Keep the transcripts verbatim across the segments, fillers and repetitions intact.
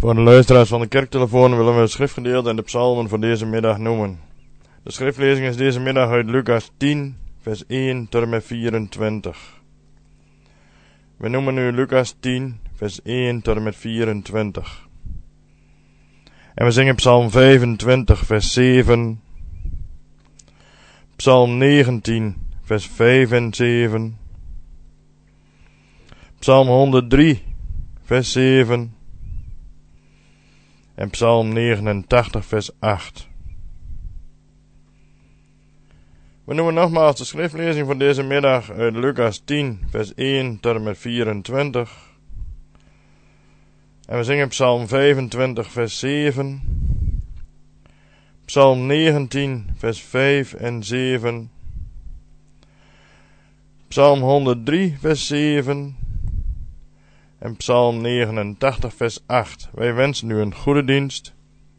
Voor de luisteraars van de kerktelefoon willen we het schriftgedeelte en de psalmen voor deze middag noemen. De schriftlezing is deze middag uit Lucas tien, vers één tot en met vierentwintig. We noemen nu Lucas tien, vers één tot en met vierentwintig. En we zingen psalm vijfentwintig, vers zeven. Psalm negentien, vers vijf en zeven. Psalm honderddrie, vers zeven. En psalm negenentachtig, vers acht. We noemen nogmaals de schriftlezing van deze middag uit Lucas tien, vers één tot en met vierentwintig. En we zingen psalm vijfentwintig, vers zeven. Psalm negentien, vers vijf en zeven. Psalm honderddrie, vers zeven. En psalm negenentachtig, vers acht. Wij wensen u een goede dienst.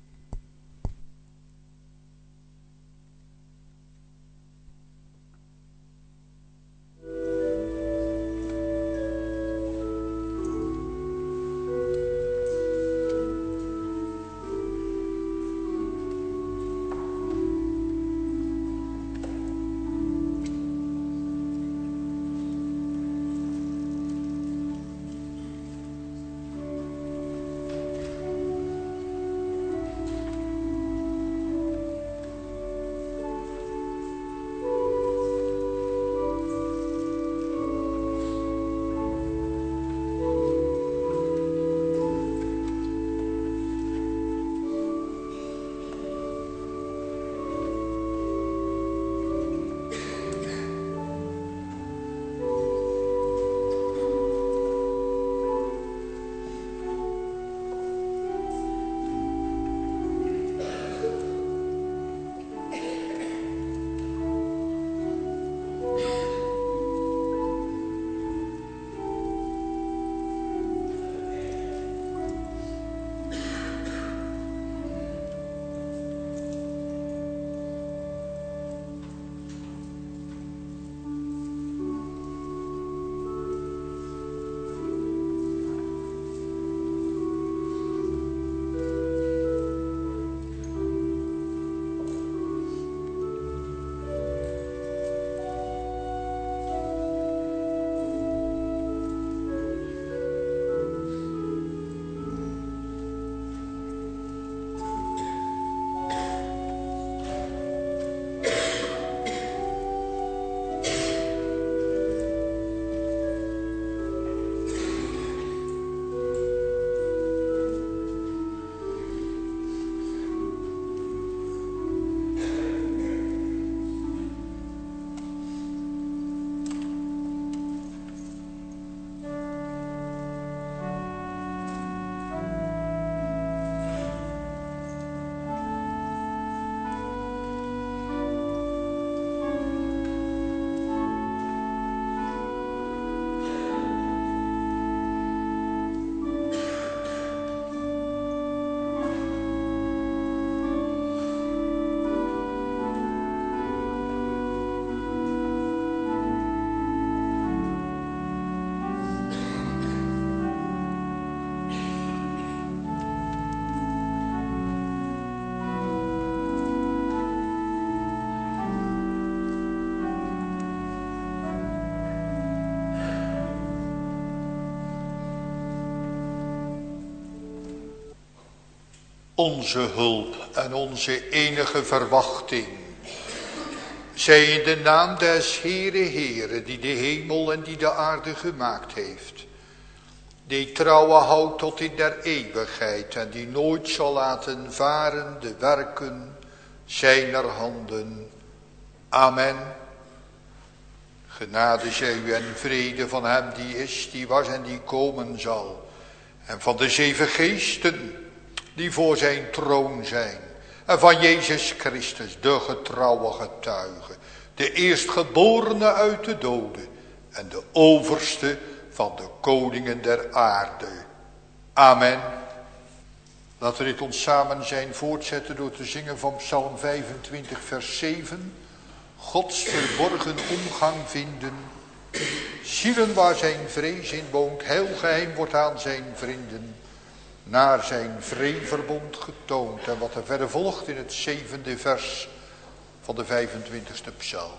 Onze hulp en onze enige verwachting zij in de naam des Heere Heere, die de hemel en die de aarde gemaakt heeft, die trouwe houdt tot in der eeuwigheid en die nooit zal laten varen de werken zijner handen. Amen. Genade zij u en vrede van hem die is, die was en die komen zal, en van de zeven geesten die voor zijn troon zijn, en van Jezus Christus, de getrouwe getuige, de eerstgeborene uit de doden en de overste van de koningen der aarde. Amen. Laten we dit ons samen zijn voortzetten door te zingen van psalm vijfentwintig vers zeven. Gods verborgen omgang vinden, zielen waar zijn vrees in woont, heel geheim wordt aan zijn vrienden. naar zijn vreeverbond getoond. En wat er verder volgt in het zevende vers van de vijfentwintigste psalm.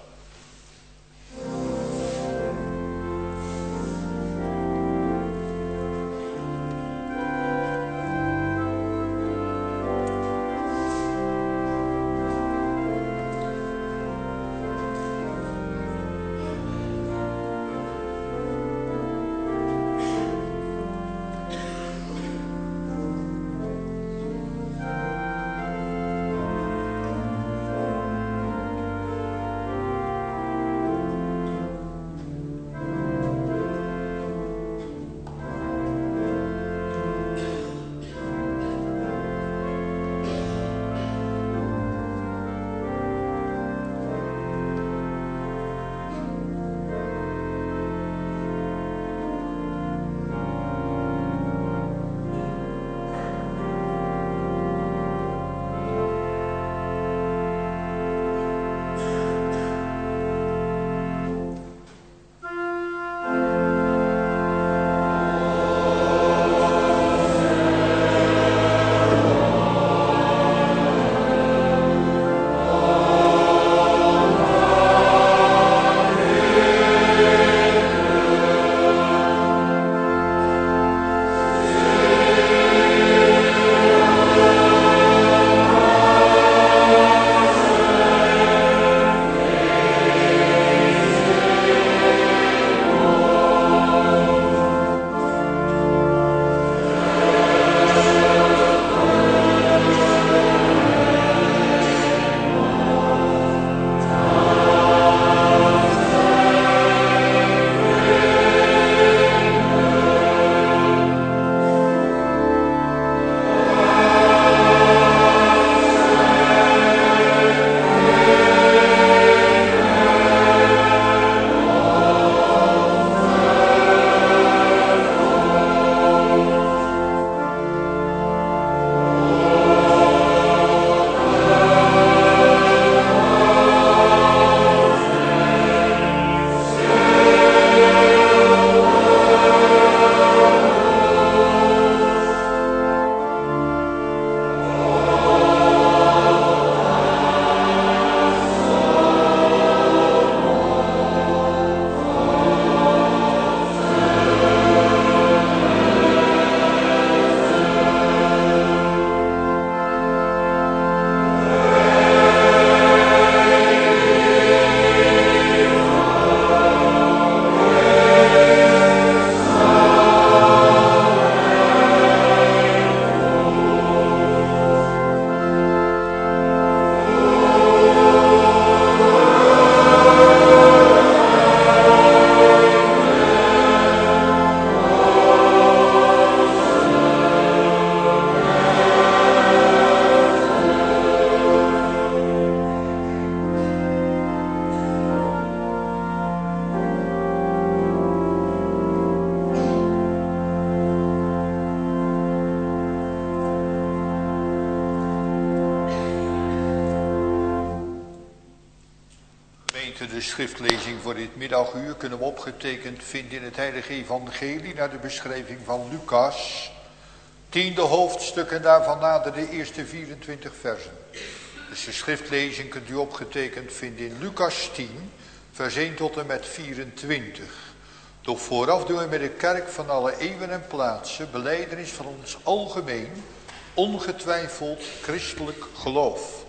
De schriftlezing voor dit middaguur kunnen we opgetekend vinden in het heilige evangelie naar de beschrijving van Lucas. Tiende hoofdstuk en daarvan nader de eerste vierentwintig versen. Dus de schriftlezing kunt u opgetekend vinden in Lucas tien, vers één tot en met vierentwintig. Doch vooraf doen we met de kerk van alle eeuwen en plaatsen belijdenis van ons algemeen, ongetwijfeld christelijk geloof.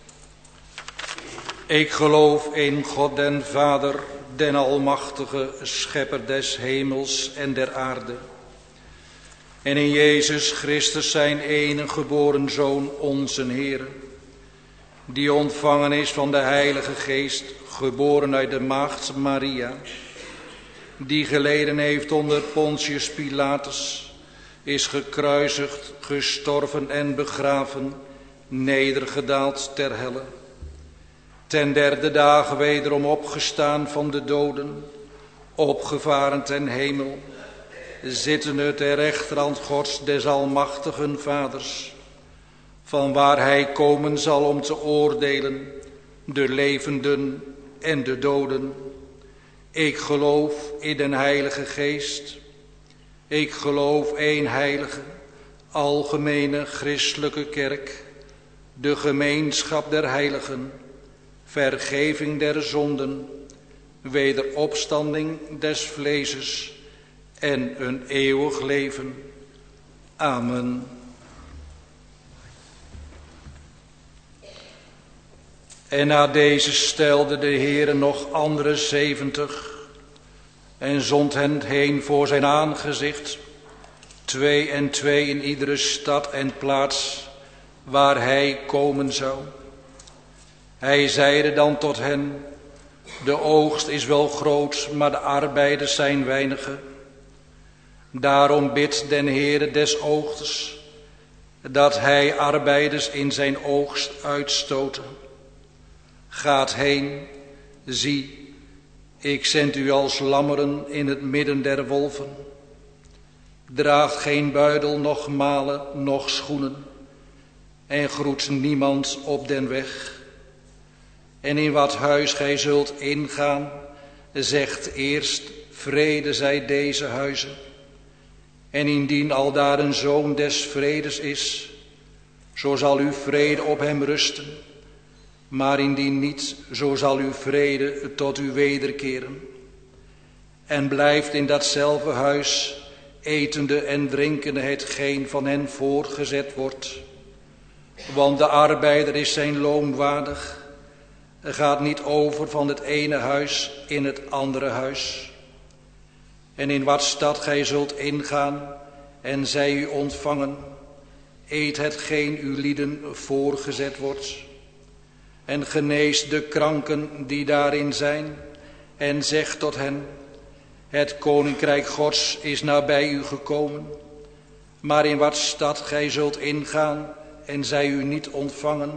Ik geloof in God den Vader, den Almachtige, Schepper des hemels en der aarde. En in Jezus Christus zijn enige geboren Zoon, onze Heer, die ontvangen is van de Heilige Geest, geboren uit de maagd Maria, die geleden heeft onder Pontius Pilatus, is gekruisigd, gestorven en begraven, nedergedaald ter helle. Ten derde dagen wederom opgestaan van de doden, opgevaren ten hemel, zittende ter rechterhand Gods des almachtigen Vaders, van waar hij komen zal om te oordelen, de levenden en de doden. Ik geloof in den Heilige Geest. Ik geloof één heilige, algemene christelijke kerk, de gemeenschap der heiligen, vergeving der zonden, wederopstanding des vleeses en een eeuwig leven. Amen. En na deze stelde de Heere nog andere zeventig en zond hen heen voor zijn aangezicht, twee en twee in iedere stad en plaats waar hij komen zou. Hij zeide dan tot hen: de oogst is wel groot, maar de arbeiders zijn weinige. Daarom bidt den Heere des oogsts dat hij arbeiders in zijn oogst uitstoten. Gaat heen, zie, ik zend u als lammeren in het midden der wolven. Draagt geen buidel, noch malen, noch schoenen, en groet niemand op den weg. En in wat huis gij zult ingaan, zegt eerst: vrede zij deze huizen. En indien aldaar een zoon des vredes is, zo zal uw vrede op hem rusten. Maar indien niet, zo zal uw vrede tot u wederkeren. En blijft in datzelfde huis, etende en drinkende hetgeen van hen voortgezet wordt. Want de arbeider is zijn loon waardig. Gaat niet over van het ene huis in het andere huis. En in wat stad gij zult ingaan en zij u ontvangen, eet hetgeen uw lieden voorgezet wordt. En geneest de kranken die daarin zijn en zegt tot hen: het koninkrijk Gods is nabij u gekomen. Maar in wat stad gij zult ingaan en zij u niet ontvangen,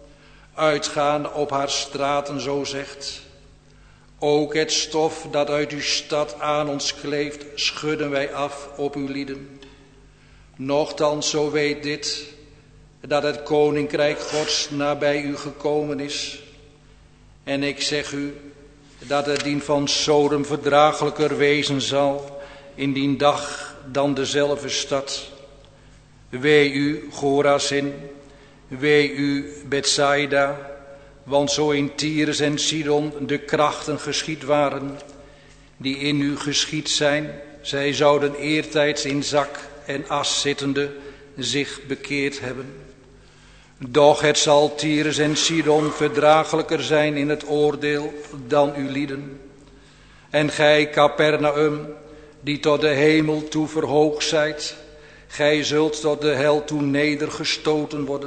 uitgaan op haar straten, zo zegt: ook het stof dat uit uw stad aan ons kleeft, schudden wij af op uw lieden. Nochtans, zo weet dit, dat het koninkrijk Gods nabij u gekomen is. En ik zeg u, dat het dien van Sodom verdraaglijker wezen zal in dien dag dan dezelfde stad. Wee u, Chorazin, wee u, Bethsaida, want zo in Tyrus en Sidon de krachten geschied waren, die in u geschied zijn, zij zouden eertijds in zak en as zittende zich bekeerd hebben. Doch het zal Tyrus en Sidon verdraaglijker zijn in het oordeel dan uw lieden. En gij, Capernaum, die tot de hemel toe verhoogd zijt, gij zult tot de hel toe nedergestoten worden.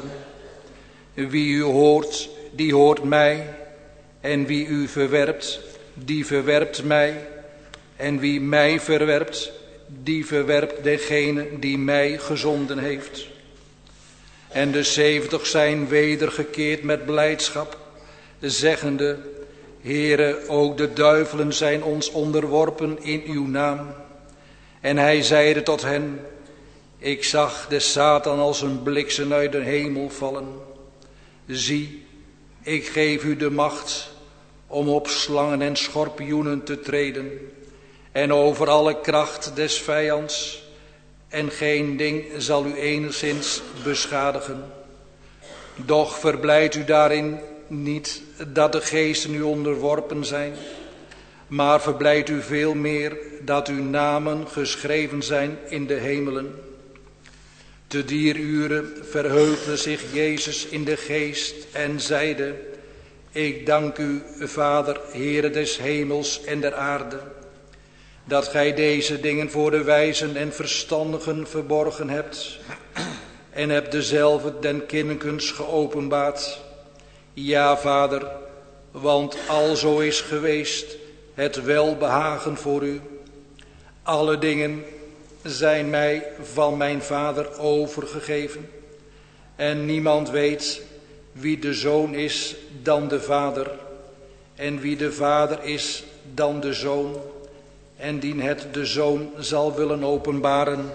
Wie u hoort, die hoort mij, en wie u verwerpt, die verwerpt mij, en wie mij verwerpt, die verwerpt degene die mij gezonden heeft. En de zeventig zijn wedergekeerd met blijdschap, zeggende: Heere, ook de duivelen zijn ons onderworpen in uw naam. En hij zeide tot hen: ik zag de Satan als een bliksem uit de hemel vallen. Zie, ik geef u de macht om op slangen en schorpioenen te treden en over alle kracht des vijands, en geen ding zal u enigszins beschadigen. Doch verblijd u daarin niet dat de geesten u onderworpen zijn, maar verblijd u veel meer dat uw namen geschreven zijn in de hemelen. Te dier ure verheugde zich Jezus in de geest en zeide: ik dank u, Vader, Heere des hemels en der aarde, dat gij deze dingen voor de wijzen en verstandigen verborgen hebt, en hebt dezelfde den kinderkens geopenbaard. Ja, Vader, want alzo is geweest het welbehagen voor u. Alle dingen zijn mij van mijn Vader overgegeven, en niemand weet wie de Zoon is dan de Vader, en wie de Vader is dan de Zoon, en dien het de Zoon zal willen openbaren.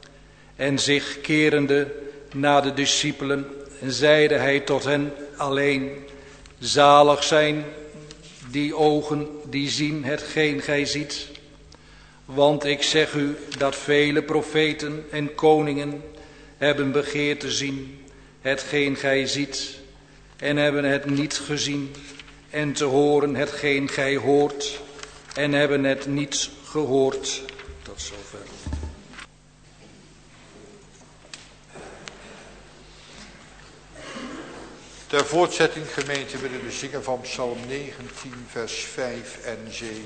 En zich kerende naar de discipelen, zeide hij tot hen alleen: zalig zijn die ogen die zien hetgeen gij ziet. Want ik zeg u dat vele profeten en koningen hebben begeerd te zien hetgeen gij ziet, en hebben het niet gezien, en te horen hetgeen gij hoort, en hebben het niet gehoord. Tot zover. Ter voortzetting, gemeente, willen we zingen van Psalm negentien, vers vijf en zeven.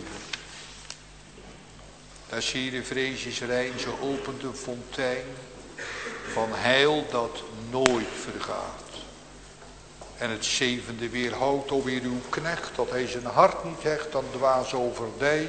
Daar zie je de vrees rein, ze opent een fontein van heil dat nooit vergaat. En het zevende weerhoudt alweer uw knecht, dat hij zijn hart niet hecht aan dwaas overdij.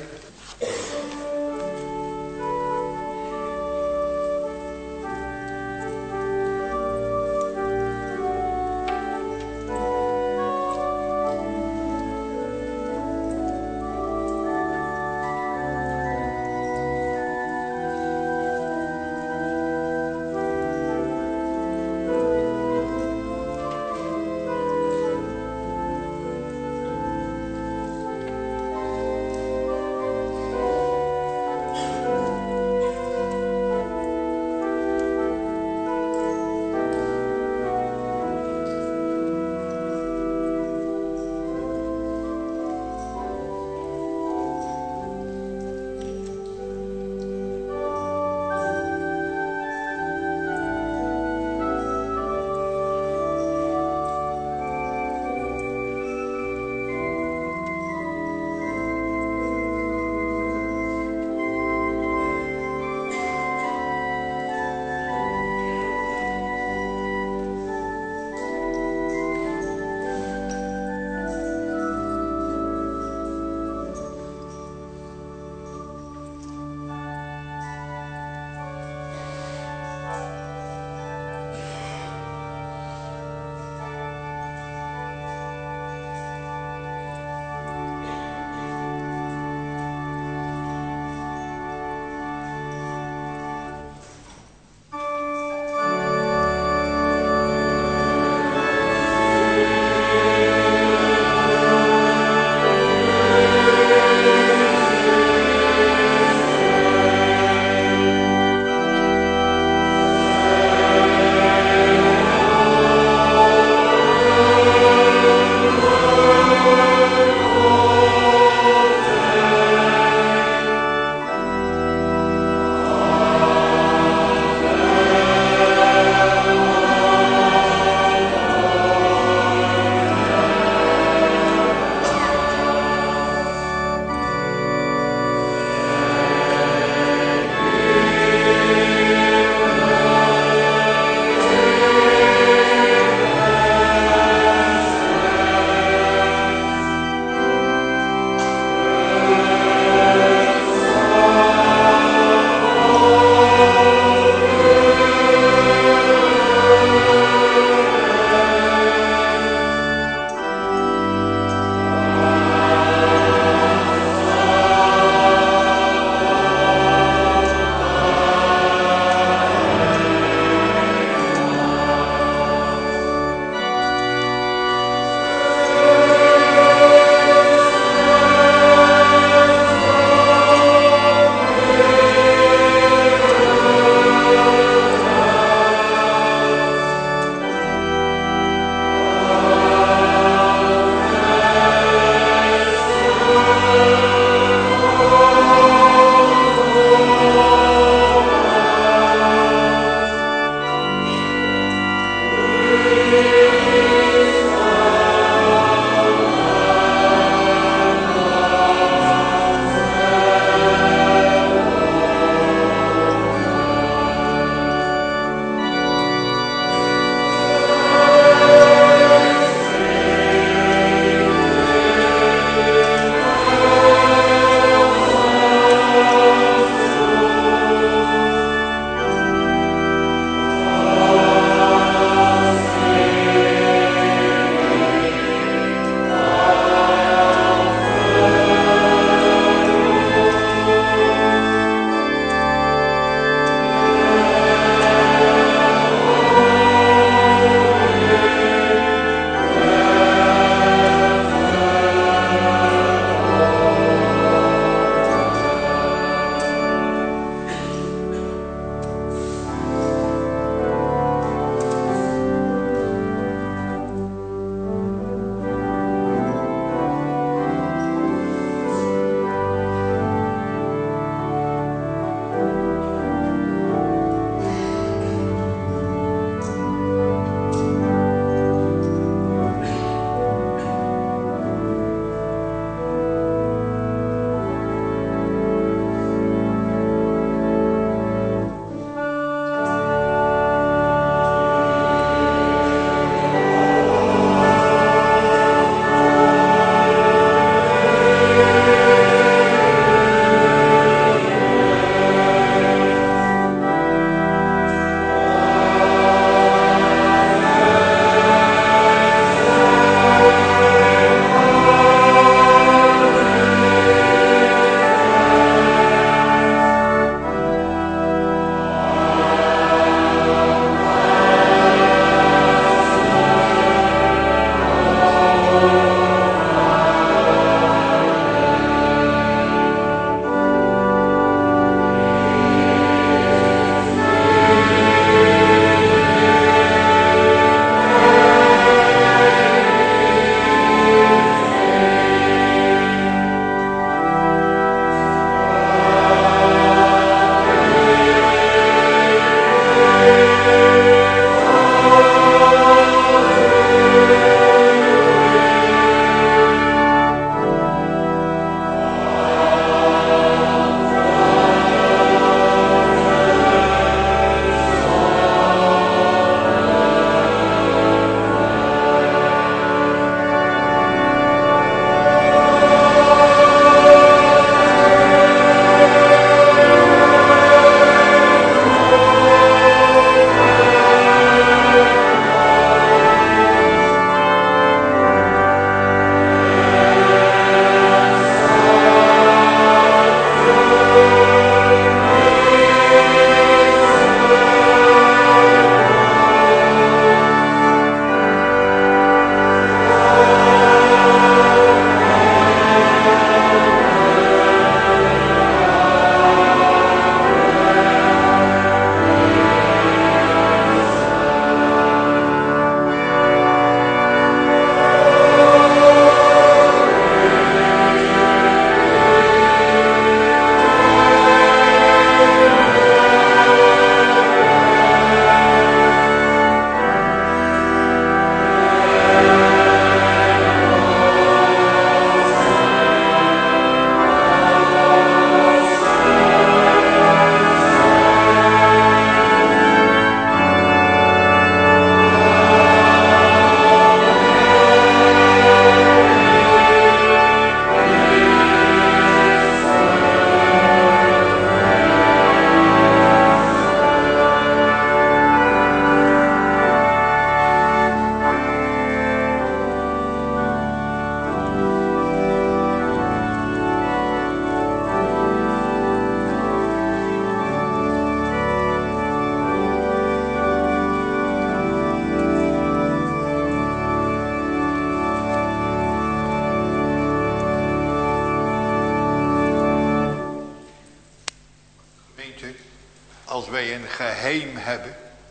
als wij een geheim hebben,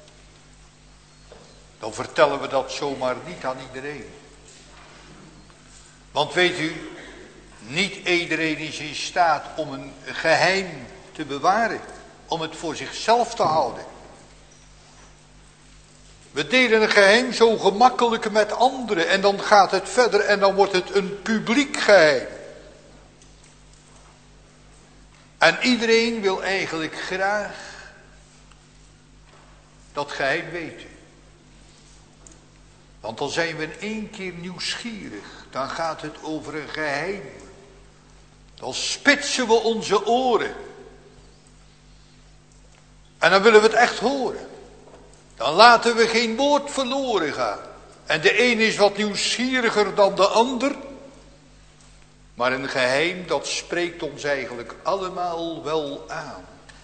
dan vertellen we dat zomaar niet aan iedereen. Want weet u, niet iedereen is in staat om een geheim te bewaren, om het voor zichzelf te houden. We delen een geheim zo gemakkelijk met anderen en dan gaat het verder en dan wordt het een publiek geheim. En iedereen wil eigenlijk graag dat geheim weten. Want dan zijn we in één keer nieuwsgierig. Dan gaat het over een geheim. Dan spitsen we onze oren. En dan willen we het echt horen. Dan laten we geen woord verloren gaan. En de een is wat nieuwsgieriger dan de ander. Maar een geheim, dat spreekt ons eigenlijk allemaal wel aan.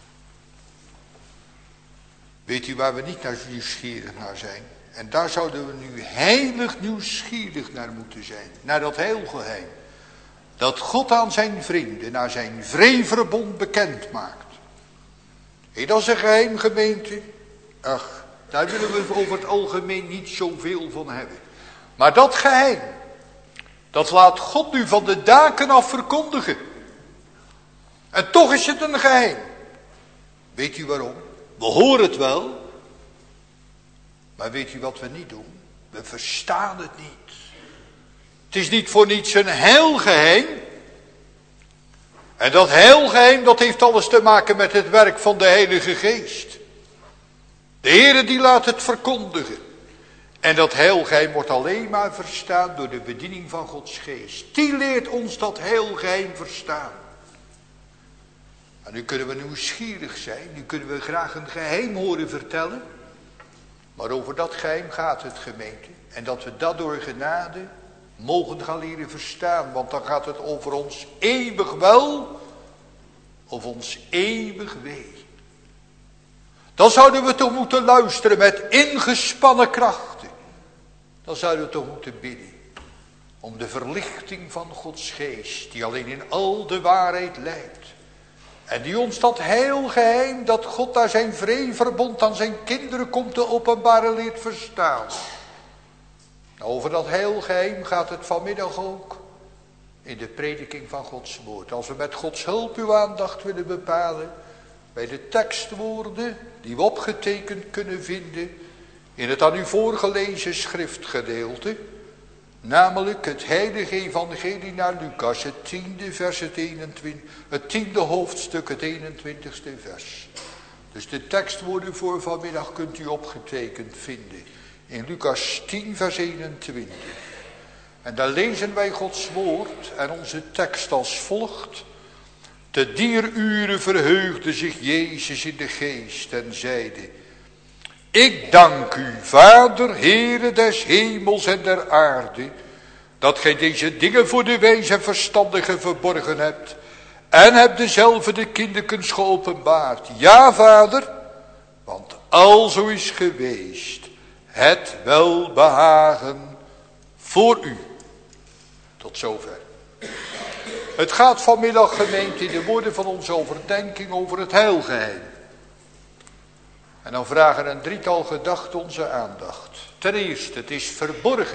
Weet u waar we niet naar nieuwsgierig naar zijn? En daar zouden we nu heilig nieuwsgierig naar moeten zijn. Naar dat heilgeheim. Dat God aan zijn vrienden, naar zijn vreeverbond bekend maakt. Hé, dat is een geheim, gemeente. Ach, daar willen we over het algemeen niet zoveel van hebben. Maar dat geheim, dat laat God nu van de daken af verkondigen. En toch is het een geheim. Weet u waarom? We horen het wel. Maar weet u wat we niet doen? We verstaan het niet. Het is niet voor niets een heilgeheim. En dat heilgeheim, dat heeft alles te maken met het werk van de Heilige Geest. De Heere die laat het verkondigen. En dat heilgeheim wordt alleen maar verstaan door de bediening van Gods Geest. Die leert ons dat heilgeheim verstaan. En nu kunnen we nieuwsgierig zijn. Nu kunnen we graag een geheim horen vertellen. Maar over dat geheim gaat het, gemeente. En dat we dat door genade mogen gaan leren verstaan. Want dan gaat het over ons eeuwig wel. Of ons eeuwig wee. Dan zouden we toch moeten luisteren met ingespannen krachten. Dan zouden we toch moeten bidden. Om de verlichting van Gods Geest. Die alleen in al de waarheid leidt. En die ons dat heilgeheim, dat God daar zijn vreeverbond aan zijn kinderen komt te openbaren, leert verstaan. Nou, over dat heilgeheim gaat het vanmiddag ook in de prediking van Gods woord. Als we met Gods hulp uw aandacht willen bepalen bij de tekstwoorden die we opgetekend kunnen vinden in het aan u voorgelezen schriftgedeelte. Namelijk het heilige evangelie naar Lucas, het tiende vers, het eenentwintig, het tiende hoofdstuk, het eenentwintigste vers. Dus de tekstwoorden voor vanmiddag kunt u opgetekend vinden in Lucas tien vers eenentwintig. En daar lezen wij Gods woord en onze tekst als volgt. Te dier uren verheugde zich Jezus in de geest en zeide: Ik dank u, Vader, Heere des hemels en der aarde, dat gij deze dingen voor de wijze en verstandigen verborgen hebt, en hebt dezelfde de kinderkens geopenbaard. Ja, Vader, want alzo is geweest het welbehagen voor u. Tot zover. Het gaat vanmiddag, gemeente, in de woorden van onze overdenking over het heilgeheim. En dan vragen een drietal gedachten onze aandacht. Ten eerste, het is verborgen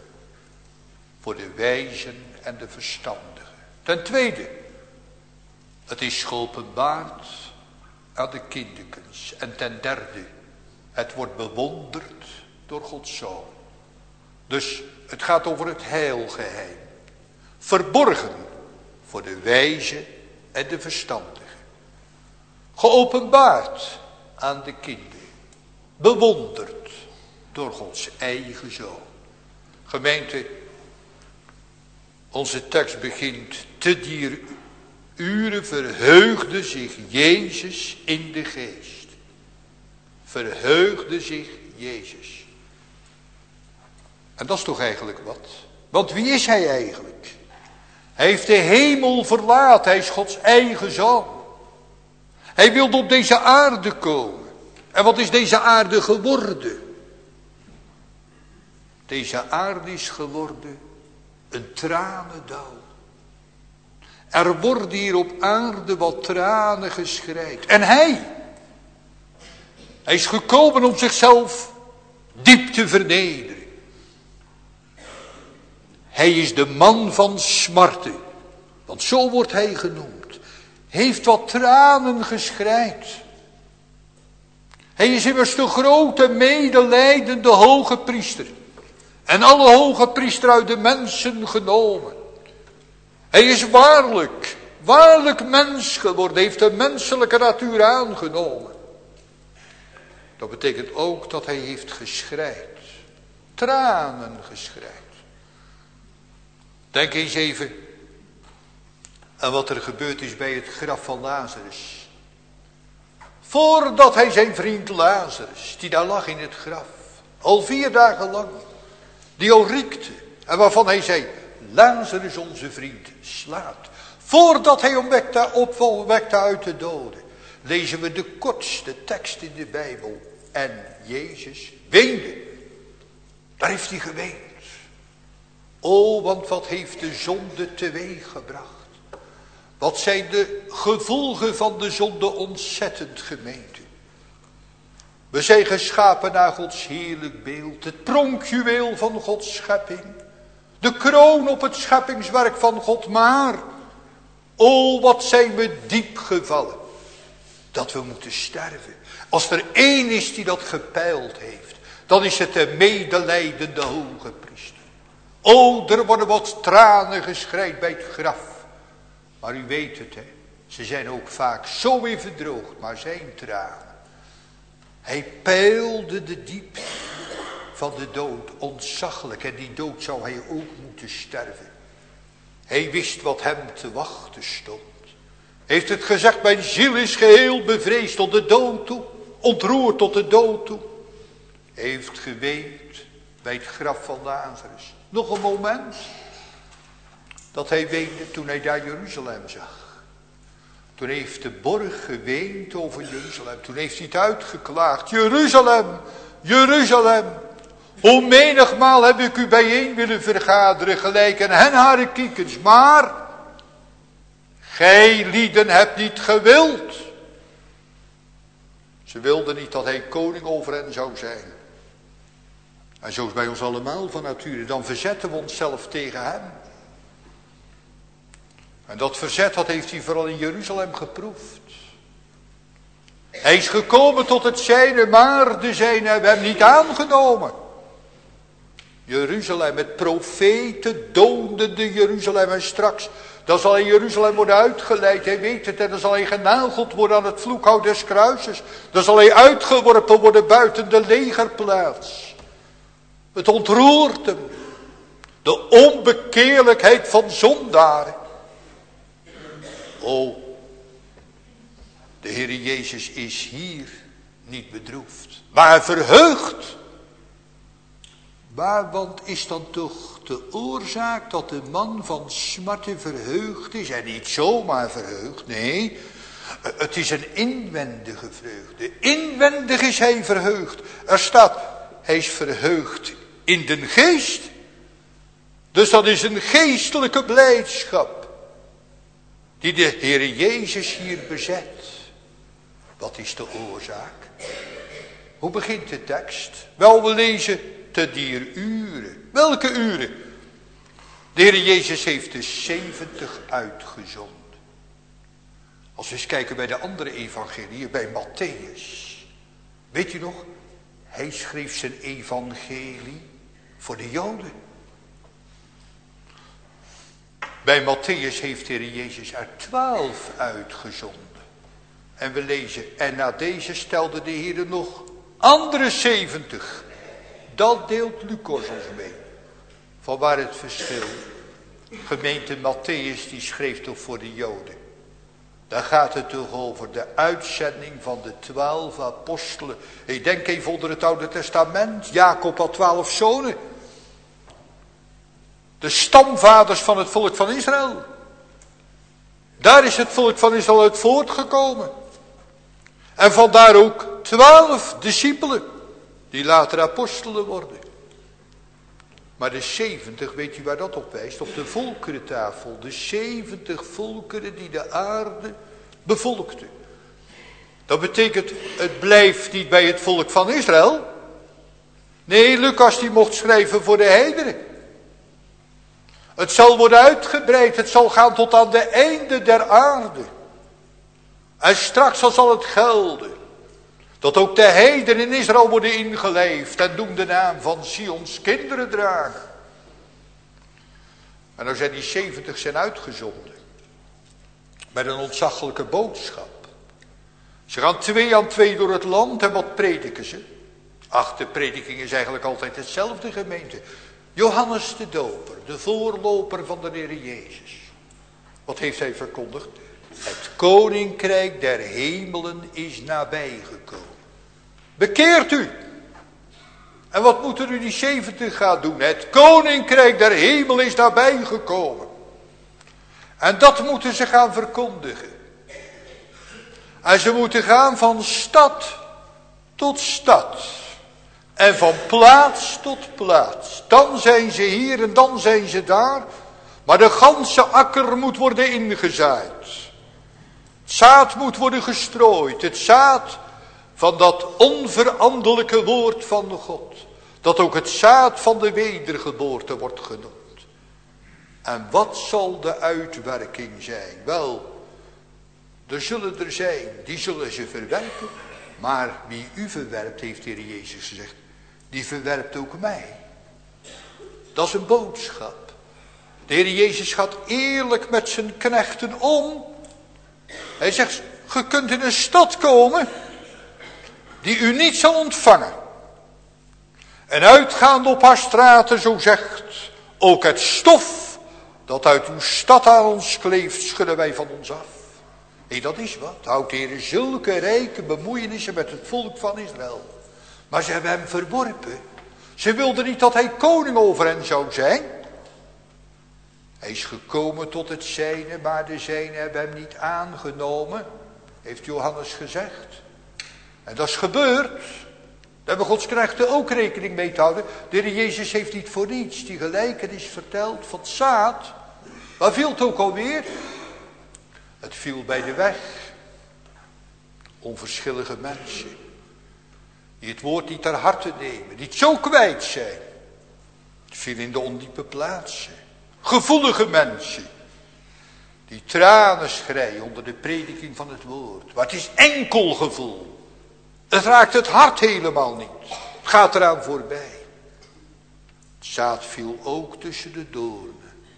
voor de wijzen en de verstandigen. Ten tweede, het is geopenbaard aan de kinderkens. En ten derde, het wordt bewonderd door Gods Zoon. Dus het gaat over het heilgeheim. Verborgen voor de wijzen en de verstandigen. Geopenbaard aan de kinderen. Bewonderd door Gods eigen Zoon. Gemeente, onze tekst begint. Te dier uren verheugde zich Jezus in de geest. Verheugde zich Jezus. En dat is toch eigenlijk wat? Want wie is hij eigenlijk? Hij heeft de hemel verlaten. Hij is Gods eigen Zoon. Hij wilde op deze aarde komen. En wat is deze aarde geworden? Deze aarde is geworden een tranendal. Er worden hier op aarde wat tranen geschreid. En hij, Hij is gekomen om zichzelf diep te vernederen. Hij is de man van smarten. Want zo wordt hij genoemd. Heeft wat tranen geschreid. Hij is immers de grote medelijdende hoge priester. En alle hoge priester uit de mensen genomen. Hij is waarlijk, waarlijk mens geworden. Heeft de menselijke natuur aangenomen. Dat betekent ook dat hij heeft geschreid. Tranen geschreid. Denk eens even aan wat er gebeurd is bij het graf van Lazarus. Voordat hij zijn vriend Lazarus, die daar lag in het graf, al vier dagen lang, die al riekte, en waarvan hij zei, Lazarus onze vriend slaapt. Voordat hij omwekte, opwekte uit de doden, lezen we de kortste tekst in de Bijbel. En Jezus weende. Daar heeft hij geweend. O, want wat heeft de zonde teweeg gebracht. Wat zijn de gevolgen van de zonde ontzettend, gemeente. We zijn geschapen naar Gods heerlijk beeld. Het pronkjuweel van Gods schepping. De kroon op het scheppingswerk van God. Maar, o, wat zijn we diep gevallen. Dat we moeten sterven. Als er één is die dat gepeild heeft, dan is het de medelijdende hoge priester. O, er worden wat tranen geschreid bij het graf. Maar u weet het, hè. Ze zijn ook vaak zo weer verdroogd, maar zijn tranen. Hij peilde de diepte van de dood, ontzaglijk. En die dood zou hij ook moeten sterven. Hij wist wat hem te wachten stond. Heeft het gezegd, mijn ziel is geheel bevreesd tot de dood toe. Ontroerd tot de dood toe. Hij heeft geweend bij het graf van Lazarus. Nog een moment dat hij weende toen hij daar Jeruzalem zag. Toen heeft de borg geweend over Jeruzalem. Toen heeft hij het uitgeklaagd. Jeruzalem, Jeruzalem. Hoe menigmaal heb ik u bijeen willen vergaderen gelijk en hen hare kiekens. Maar gij lieden hebt niet gewild. Ze wilden niet dat hij koning over hen zou zijn. En zo is bij ons allemaal van nature. Dan verzetten we onszelf tegen hem. En dat verzet, dat heeft hij vooral in Jeruzalem geproefd. Hij is gekomen tot het zijne, maar de zijne hebben hem niet aangenomen. Jeruzalem, het profeten doodende Jeruzalem. En straks, dan zal hij Jeruzalem worden uitgeleid. Hij weet het, en dan zal hij genageld worden aan het vloekhout des kruises. Dan zal hij uitgeworpen worden buiten de legerplaats. Het ontroert hem. De onbekeerlijkheid van zondaren. O, de Heer Jezus is hier niet bedroefd, maar verheugd. Maar want is dan toch de oorzaak dat de man van smarten verheugd is? En niet zomaar verheugd, nee. Het is een inwendige vreugde. Inwendig is hij verheugd. Er staat, hij is verheugd in de geest. Dus dat is een geestelijke blijdschap. Die de Heer Jezus hier bezet. Wat is de oorzaak? Hoe begint de tekst? Wel, we lezen te dier uren. Welke uren? De Heer Jezus heeft de zeventig uitgezonden. Als we eens kijken bij de andere evangelieën, bij Matthäus. Weet u nog? Hij schreef zijn evangelie voor de Joden. Bij Matthäus heeft de Heer Jezus er twaalf uitgezonden. En we lezen, en na deze stelde de Heer er nog andere zeventig. Dat deelt Lucas ons mee. Van waar het verschil. Gemeente Matthäus die schreef toch voor de Joden. Daar gaat het toch over de uitzending van de twaalf apostelen. Ik denk even onder het Oude Testament. Jacob had twaalf zonen. De stamvaders van het volk van Israël. Daar is het volk van Israël uit voortgekomen. En vandaar ook twaalf discipelen. Die later apostelen worden. Maar de zeventig, weet u waar dat op wijst? Op de volkerentafel. De zeventig volkeren die de aarde bevolkten. Dat betekent, het blijft niet bij het volk van Israël. Nee, Lucas die mocht schrijven voor de heidenen. Het zal worden uitgebreid, het zal gaan tot aan de einde der aarde. En straks zal het gelden, dat ook de heidenen in Israël worden ingelijfd en doen de naam van Sions kinderen dragen. En dan zijn die zeventig zijn uitgezonden. Met een ontzaglijke boodschap. Ze gaan twee aan twee door het land en wat prediken ze? Ach, de prediking is eigenlijk altijd hetzelfde, gemeente. Johannes de Doper, de voorloper van de Heer Jezus. Wat heeft hij verkondigd? Het koninkrijk der hemelen is nabijgekomen. Bekeert u. En wat moeten u die zeventig gaan doen? Het koninkrijk der hemelen is nabijgekomen. En dat moeten ze gaan verkondigen. En ze moeten gaan van stad tot stad. En van plaats tot plaats. Dan zijn ze hier en dan zijn ze daar. Maar de ganse akker moet worden ingezaaid. Het zaad moet worden gestrooid. Het zaad van dat onveranderlijke woord van God. Dat ook het zaad van de wedergeboorte wordt genoemd. En wat zal de uitwerking zijn? Wel, er zullen er zijn, die zullen ze verwerpen. Maar wie u verwerpt, heeft de Heer Jezus gezegd, die verwerpt ook mij. Dat is een boodschap. De Heer Jezus gaat eerlijk met zijn knechten om. Hij zegt, je kunt in een stad komen die u niet zal ontvangen. En uitgaande op haar straten, zo zegt, ook het stof dat uit uw stad aan ons kleeft, schudden wij van ons af. Nee, dat is wat. Houdt de Heer zulke rijke bemoeienissen met het volk van Israël. Maar ze hebben hem verworpen. Ze wilden niet dat hij koning over hen zou zijn. Hij is gekomen tot het zijne, maar de zijne hebben hem niet aangenomen. Heeft Johannes gezegd. En dat is gebeurd. Daar hebben Gods knechten ook rekening mee te houden. De Heer Jezus heeft niet voor niets die gelijkenis verteld van het zaad. Waar viel het ook alweer? Het viel bij de weg. Onverschillige mensen. Die het woord niet ter harte nemen. Die het zo kwijt zijn. Het viel in de ondiepe plaatsen. Gevoelige mensen. Die tranen schreien onder de prediking van het woord. Maar het is enkel gevoel. Het raakt het hart helemaal niet. Het gaat eraan voorbij. Het zaad viel ook tussen de doornen.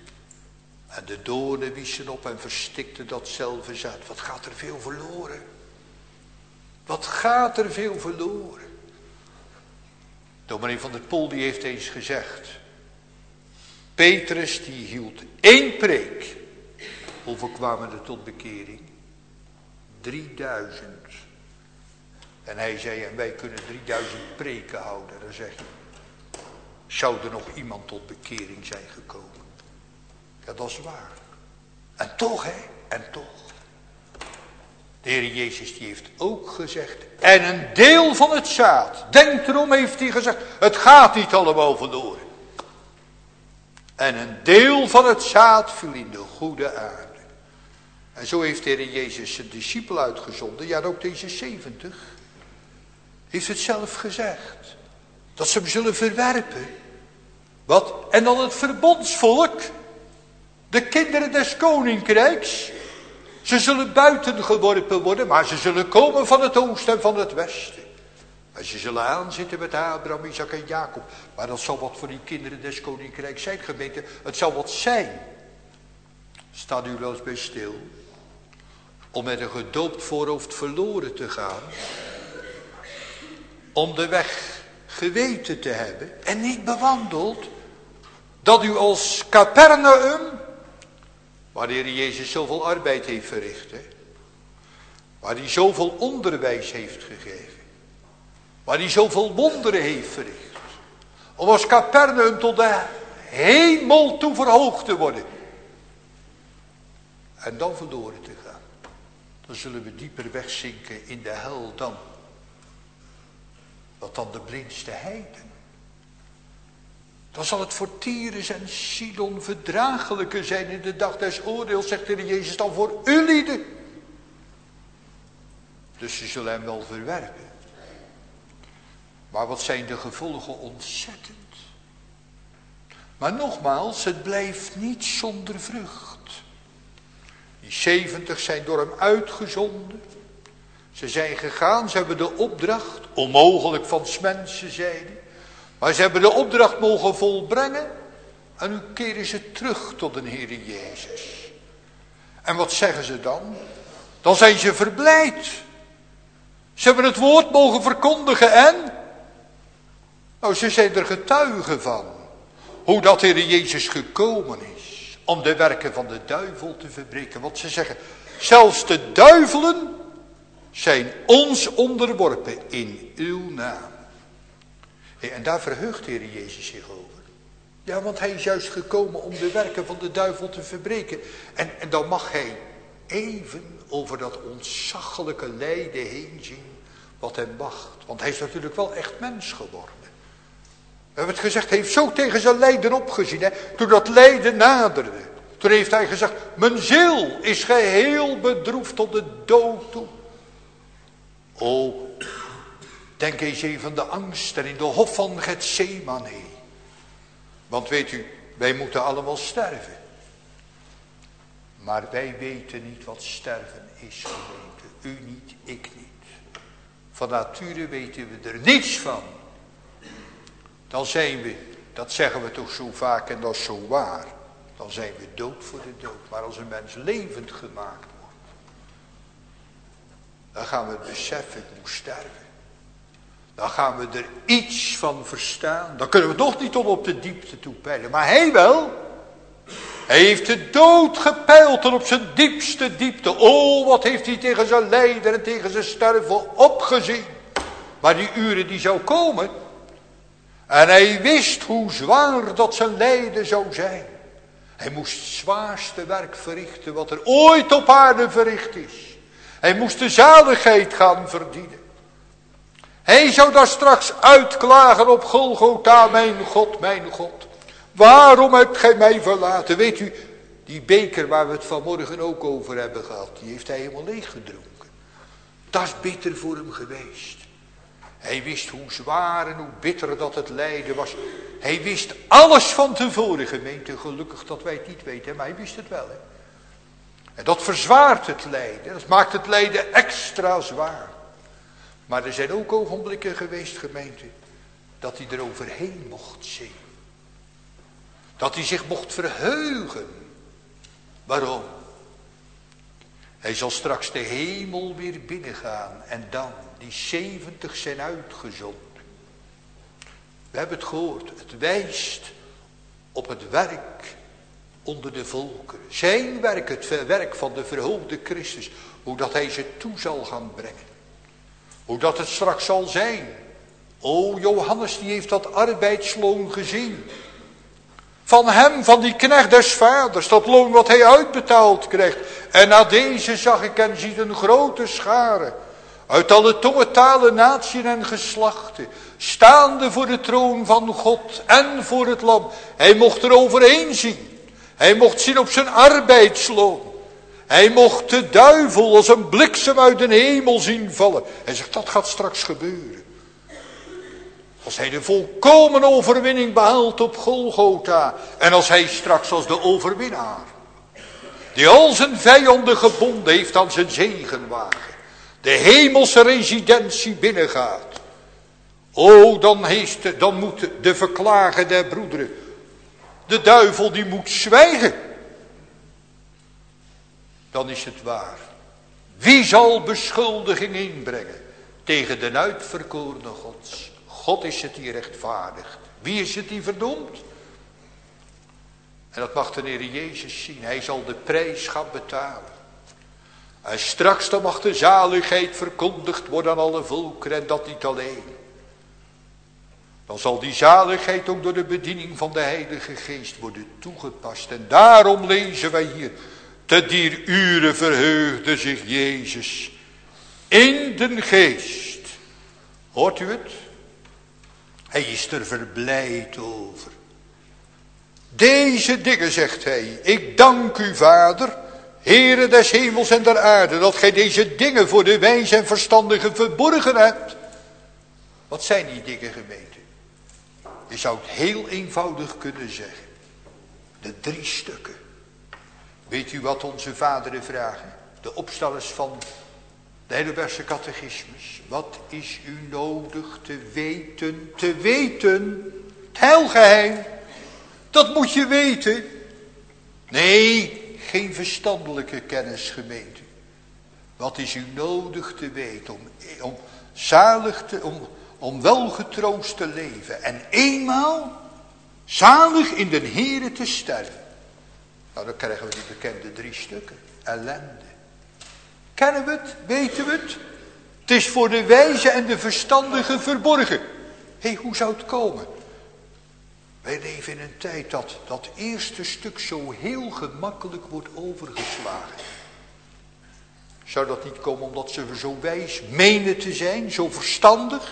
En de doornen wiezen op en verstikten datzelfde zaad. Wat gaat er veel verloren? Wat gaat er veel verloren? Dominee van der Pol die heeft eens gezegd. Petrus die hield één preek. Hoeveel kwamen er tot bekering? drieduizend. En hij zei, en wij kunnen drieduizend preken houden. Dan zeg je, zou er nog iemand tot bekering zijn gekomen? Ja, dat is waar. En toch, hè, en toch. De Heer Jezus die heeft ook gezegd, en een deel van het zaad, denk erom, heeft hij gezegd, het gaat niet allemaal verloren. En een deel van het zaad viel in de goede aarde. En zo heeft de Heer Jezus zijn discipel uitgezonden, ja ook deze zeventig, heeft het zelf gezegd. Dat ze hem zullen verwerpen. Wat? En dan het verbondsvolk, de kinderen des koninkrijks. Ze zullen buiten geworpen worden, maar ze zullen komen van het oosten en van het westen. En ze zullen aanzitten met Abraham, Isaac en Jacob. Maar dat zal wat voor die kinderen des koninkrijks zijn, gemeente. Het zal wat zijn. Staat u wel eens bij stil. Om met een gedoopt voorhoofd verloren te gaan. Om de weg geweten te hebben en niet bewandeld. Dat u als Capernaum, waar de Heer Jezus zoveel arbeid heeft verricht. Hè? Waar hij zoveel onderwijs heeft gegeven. Waar hij zoveel wonderen heeft verricht. Om als Capernaum tot de hemel toe verhoogd te worden. En dan verloren te gaan. Dan zullen we dieper wegzinken in de hel dan. Wat dan de blindste heiden. Dan zal het voor Tyrus en Sidon verdraaglijker zijn in de dag des oordeels, zegt de Heer Jezus, dan voor ulieden. Dus ze zullen hem wel verwerpen. Maar wat zijn de gevolgen ontzettend. Maar nogmaals, het blijft niet zonder vrucht. Die zeventig zijn door hem uitgezonden. Ze zijn gegaan, ze hebben de opdracht, onmogelijk van 's mensen zijde. Maar ze hebben de opdracht mogen volbrengen. En nu keren ze terug tot de Heere Jezus. En wat zeggen ze dan? Dan zijn ze verblijd. Ze hebben het woord mogen verkondigen en... Nou, ze zijn er getuigen van. Hoe dat Heere Jezus gekomen is. Om de werken van de duivel te verbreken. Want ze zeggen, zelfs de duivelen zijn ons onderworpen in uw naam. Hey, en daar verheugt Heere Jezus zich over. Ja, want hij is juist gekomen om de werken van de duivel te verbreken. En, en dan mag hij even over dat ontzaglijke lijden heen zien wat hem wacht. Want hij is natuurlijk wel echt mens geworden. We hebben het gezegd, hij heeft zo tegen zijn lijden opgezien. Hè? Toen dat lijden naderde. Toen heeft hij gezegd, mijn ziel is geheel bedroefd tot de dood toe. Oh, denk eens even aan de angst en in de hof van Getsemane. Want weet u, wij moeten allemaal sterven. Maar wij weten niet wat sterven is, gemeente. U niet, ik niet. Van nature weten we er niets van. Dan zijn we, dat zeggen we toch zo vaak en dat is zo waar. Dan zijn we dood voor de dood. Maar als een mens levend gemaakt wordt, dan gaan we het beseffen, ik moet sterven. Dan gaan we er iets van verstaan. Dan kunnen we nog niet tot op de diepte toe peilen. Maar hij wel. Hij heeft de dood gepeild tot op zijn diepste diepte. Oh, wat heeft hij tegen zijn lijden en tegen zijn sterven opgezien. Maar die uren die zou komen. En hij wist hoe zwaar dat zijn lijden zou zijn. Hij moest het zwaarste werk verrichten wat er ooit op aarde verricht is. Hij moest de zaligheid gaan verdienen. Hij zou daar straks uitklagen op Golgotha, mijn God, mijn God. Waarom hebt gij mij verlaten? Weet u, die beker waar we het vanmorgen ook over hebben gehad, die heeft hij helemaal leeg gedronken. Dat is bitter voor hem geweest. Hij wist hoe zwaar en hoe bitter dat het lijden was. Hij wist alles van tevoren, gemeente. Gelukkig dat wij het niet weten, maar hij wist het wel. Hè? En dat verzwaart het lijden. Dat maakt het lijden extra zwaar. Maar er zijn ook ogenblikken geweest, gemeente, dat hij er overheen mocht zien. Dat hij zich mocht verheugen. Waarom? Hij zal straks de hemel weer binnengaan en dan die zeventig zijn uitgezonden. We hebben het gehoord, het wijst op het werk onder de volkeren. Zijn werk, het werk van de verhoogde Christus, hoe dat hij ze toe zal gaan brengen. Hoe dat het straks zal zijn. O, Johannes die heeft dat arbeidsloon gezien. Van hem, van die knecht des vaders, dat loon wat hij uitbetaald krijgt. En na deze zag ik en ziet een grote schare. Uit alle tongen, talen, naties en geslachten. Staande voor de troon van God en voor het lam. Hij mocht er overheen zien. Hij mocht zien op zijn arbeidsloon. Hij mocht de duivel als een bliksem uit de hemel zien vallen. Hij zegt, dat gaat straks gebeuren. Als hij de volkomen overwinning behaalt op Golgotha. En als hij straks als de overwinnaar, die al zijn vijanden gebonden heeft aan zijn zegenwagen, de hemelse residentie binnengaat. O, dan, heeft, dan moet de verklager der broederen, de duivel die moet zwijgen. Dan is het waar. Wie zal beschuldiging inbrengen tegen de uitverkorene Gods? God is het die rechtvaardigt. Wie is het die verdoemt? En dat mag de Heer Jezus zien. Hij zal de prijs gaan betalen. En straks dan mag de zaligheid verkondigd worden aan alle volkeren. En dat niet alleen. Dan zal die zaligheid ook door de bediening van de Heilige Geest worden toegepast. En daarom lezen wij hier. Te dier uren verheugde zich Jezus in den geest. Hoort u het? Hij is er verblijd over. Deze dingen, zegt hij, ik dank u, Vader. Heere des hemels en der aarde, dat gij deze dingen voor de wijze en verstandigen verborgen hebt. Wat zijn die dingen, gemeente? Je zou het heel eenvoudig kunnen zeggen. De drie stukken. Weet u wat onze vaderen vragen? De opstellers van de Heidelbergse catechismus. Wat is u nodig te weten? Te weten. Het heilgeheim. Dat moet je weten. Nee, geen verstandelijke kennis, gemeente. Wat is u nodig te weten om, om zalig te, om, om welgetroost te leven. En eenmaal zalig in den Heere te sterven. Nou, dan krijgen we die bekende drie stukken. Ellende. Kennen we het? Weten we het? Het is voor de wijze en de verstandigen verborgen. Hé, hey, hoe zou het komen? Wij leven in een tijd dat dat eerste stuk zo heel gemakkelijk wordt overgeslagen. Zou dat niet komen omdat ze zo wijs menen te zijn, zo verstandig?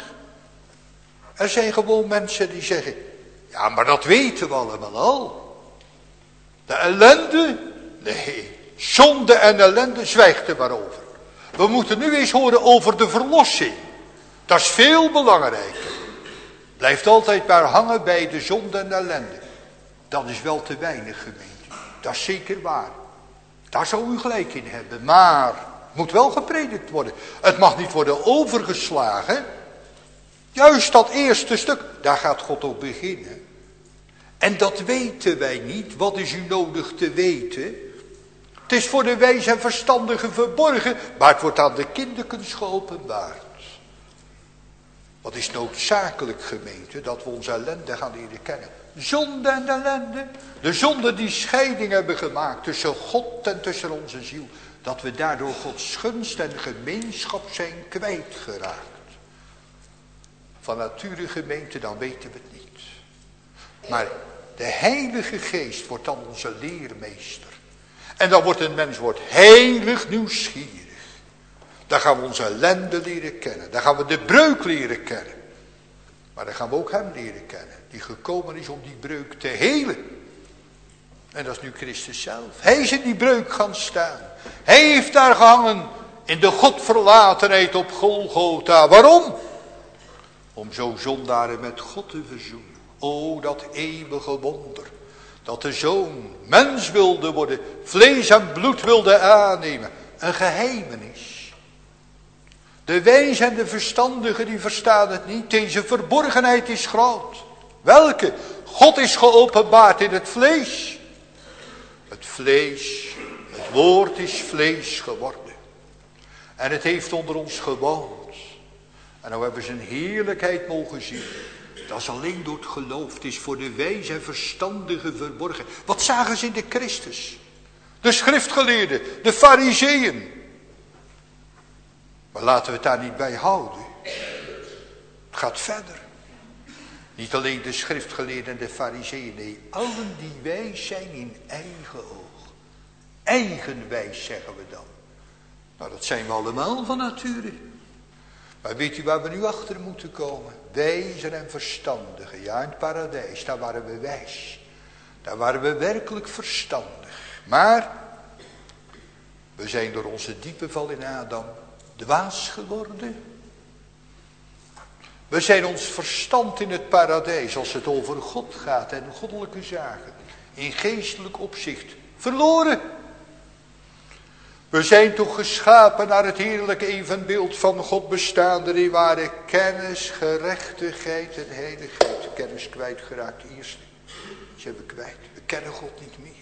Er zijn gewoon mensen die zeggen, ja, maar dat weten we allemaal al. De ellende, nee, zonde en ellende, zwijgt er maar over. We moeten nu eens horen over de verlossing. Dat is veel belangrijker. Blijft altijd maar hangen bij de zonde en de ellende. Dat is wel te weinig, gemeente. Dat is zeker waar. Daar zou u gelijk in hebben. Maar het moet wel gepredikt worden. Het mag niet worden overgeslagen. Juist dat eerste stuk, daar gaat God ook beginnen. En dat weten wij niet. Wat is u nodig te weten? Het is voor de wijze en verstandigen verborgen, maar het wordt aan de kinderkens geopenbaard. Wat is noodzakelijk, gemeente, dat we onze ellende gaan leren kennen. Zonde en ellende. De zonde die scheiding hebben gemaakt tussen God en tussen onze ziel. Dat we daardoor Gods gunst en gemeenschap zijn kwijtgeraakt. Van nature, gemeente, dan weten we het niet. Maar de Heilige Geest wordt dan onze leermeester. En dan wordt een mens wordt heilig nieuwsgierig. Dan gaan we onze ellende leren kennen. Dan gaan we de breuk leren kennen. Maar dan gaan we ook hem leren kennen. Die gekomen is om die breuk te helen. En dat is nu Christus zelf. Hij is in die breuk gaan staan. Hij heeft daar gehangen in de godverlatenheid op Golgotha. Waarom? Om zo zondaren met God te verzoenen. O, dat eeuwige wonder. Dat de Zoon mens wilde worden. Vlees en bloed wilde aannemen. Een geheimenis. De wijze en de verstandigen die verstaan het niet. Deze verborgenheid is groot. Welke? God is geopenbaard in het vlees. Het vlees, het woord is vlees geworden. En het heeft onder ons gewoond. En nou hebben we zijn heerlijkheid mogen zien. Dat is alleen door het geloof. Het is voor de wijze en verstandigen verborgen. Wat zagen ze in de Christus? De schriftgeleerden, de fariseeën. Maar laten we het daar niet bij houden. Het gaat verder. Niet alleen de schriftgeleerden en de fariseeën. Nee, allen die wijs zijn in eigen oog. Eigenwijs zeggen we dan. Nou, dat zijn we allemaal van nature. Maar weet u waar we nu achter moeten komen? Wijzer en verstandigen. Ja, in het paradijs, daar waren we wijs. Daar waren we werkelijk verstandig. Maar we zijn door onze diepe val in Adam dwaas geworden. We zijn ons verstand in het paradijs, als het over God gaat en goddelijke zaken, in geestelijk opzicht, verloren. We zijn toch geschapen naar het heerlijke evenbeeld van God bestaande, die ware kennis, gerechtigheid en heiligheid. Kennis kwijtgeraakt, eerste. Dat zijn we kwijt. We kennen God niet meer.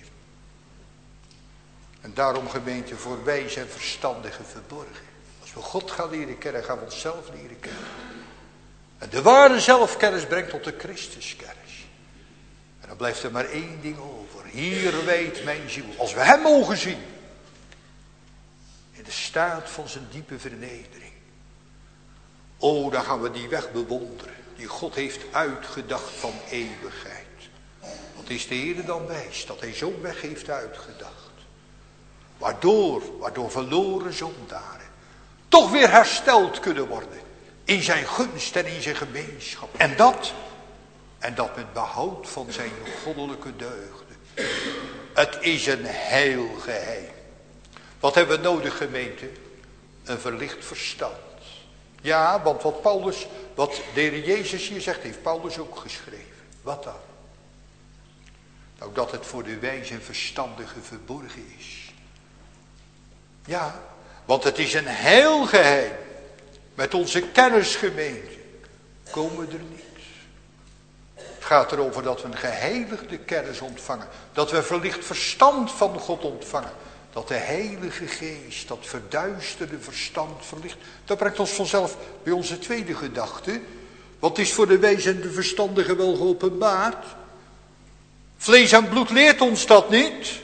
En daarom, gemeente, voor wijs en verstandigen verborgen. Als we God gaan leren kennen, gaan we onszelf leren kennen. En de ware zelfkennis brengt tot de Christuskennis. En dan blijft er maar één ding over. Hier weet mijn ziel. Als we hem mogen zien. In de staat van zijn diepe vernedering. O, dan gaan we die weg bewonderen. Die God heeft uitgedacht van eeuwigheid. Wat is de Heer dan wijs. Dat hij zo'n weg heeft uitgedacht. Waardoor, waardoor verloren zondaren toch weer hersteld kunnen worden. In zijn gunst en in zijn gemeenschap. En dat, en dat met behoud van zijn goddelijke deugden. Het is een heil geheim. Wat hebben we nodig, gemeente? Een verlicht verstand. Ja, want wat Paulus, wat de Heer Jezus hier zegt, heeft Paulus ook geschreven. Wat dan? Nou, dat het voor de wijze en verstandige verborgen is. Ja, want het is een heel geheim. Met onze kennisgemeente komen we er niet. Het gaat erover dat we een geheiligde kennis ontvangen. Dat we verlicht verstand van God ontvangen. Dat de Heilige Geest dat verduisterde verstand verlicht. Dat brengt ons vanzelf bij onze tweede gedachte. Wat is voor de wijze en de verstandige wel geopenbaard? Vlees en bloed leert ons dat niet.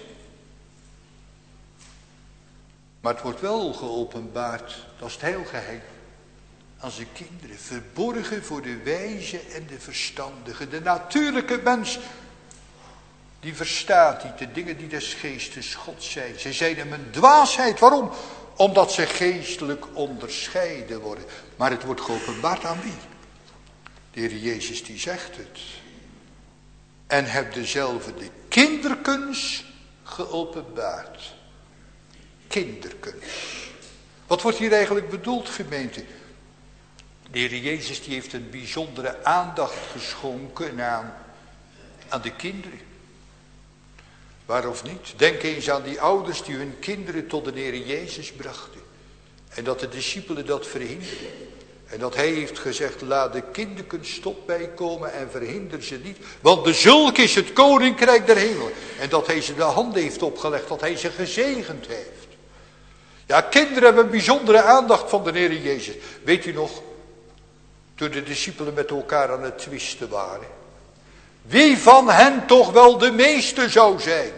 Maar het wordt wel geopenbaard. Dat is het heel geheim. Aan zijn kinderen. Verborgen voor de wijze en de verstandige. De natuurlijke mens. Die verstaat niet de dingen die des geestes God zijn. Ze zijn hem een dwaasheid. Waarom? Omdat ze geestelijk onderscheiden worden. Maar het wordt geopenbaard aan wie? De Heer Jezus die zegt het. En heb dezelfde de kinderkens geopenbaard. Kinderkens. Wat wordt hier eigenlijk bedoeld, gemeente? De Heer Jezus die heeft een bijzondere aandacht geschonken aan, aan de kinderen. Waar of niet? Denk eens aan die ouders die hun kinderen tot de Heer Jezus brachten. En dat de discipelen dat verhinderden. En dat hij heeft gezegd, laat de kinderkens tot mij komen en verhinder ze niet. Want de zulk is het koninkrijk der hemelen. En dat hij ze de handen heeft opgelegd, dat hij ze gezegend heeft. Ja, kinderen hebben een bijzondere aandacht van de Heer Jezus. Weet u nog, toen de discipelen met elkaar aan het twisten waren. Wie van hen toch wel de meeste zou zijn?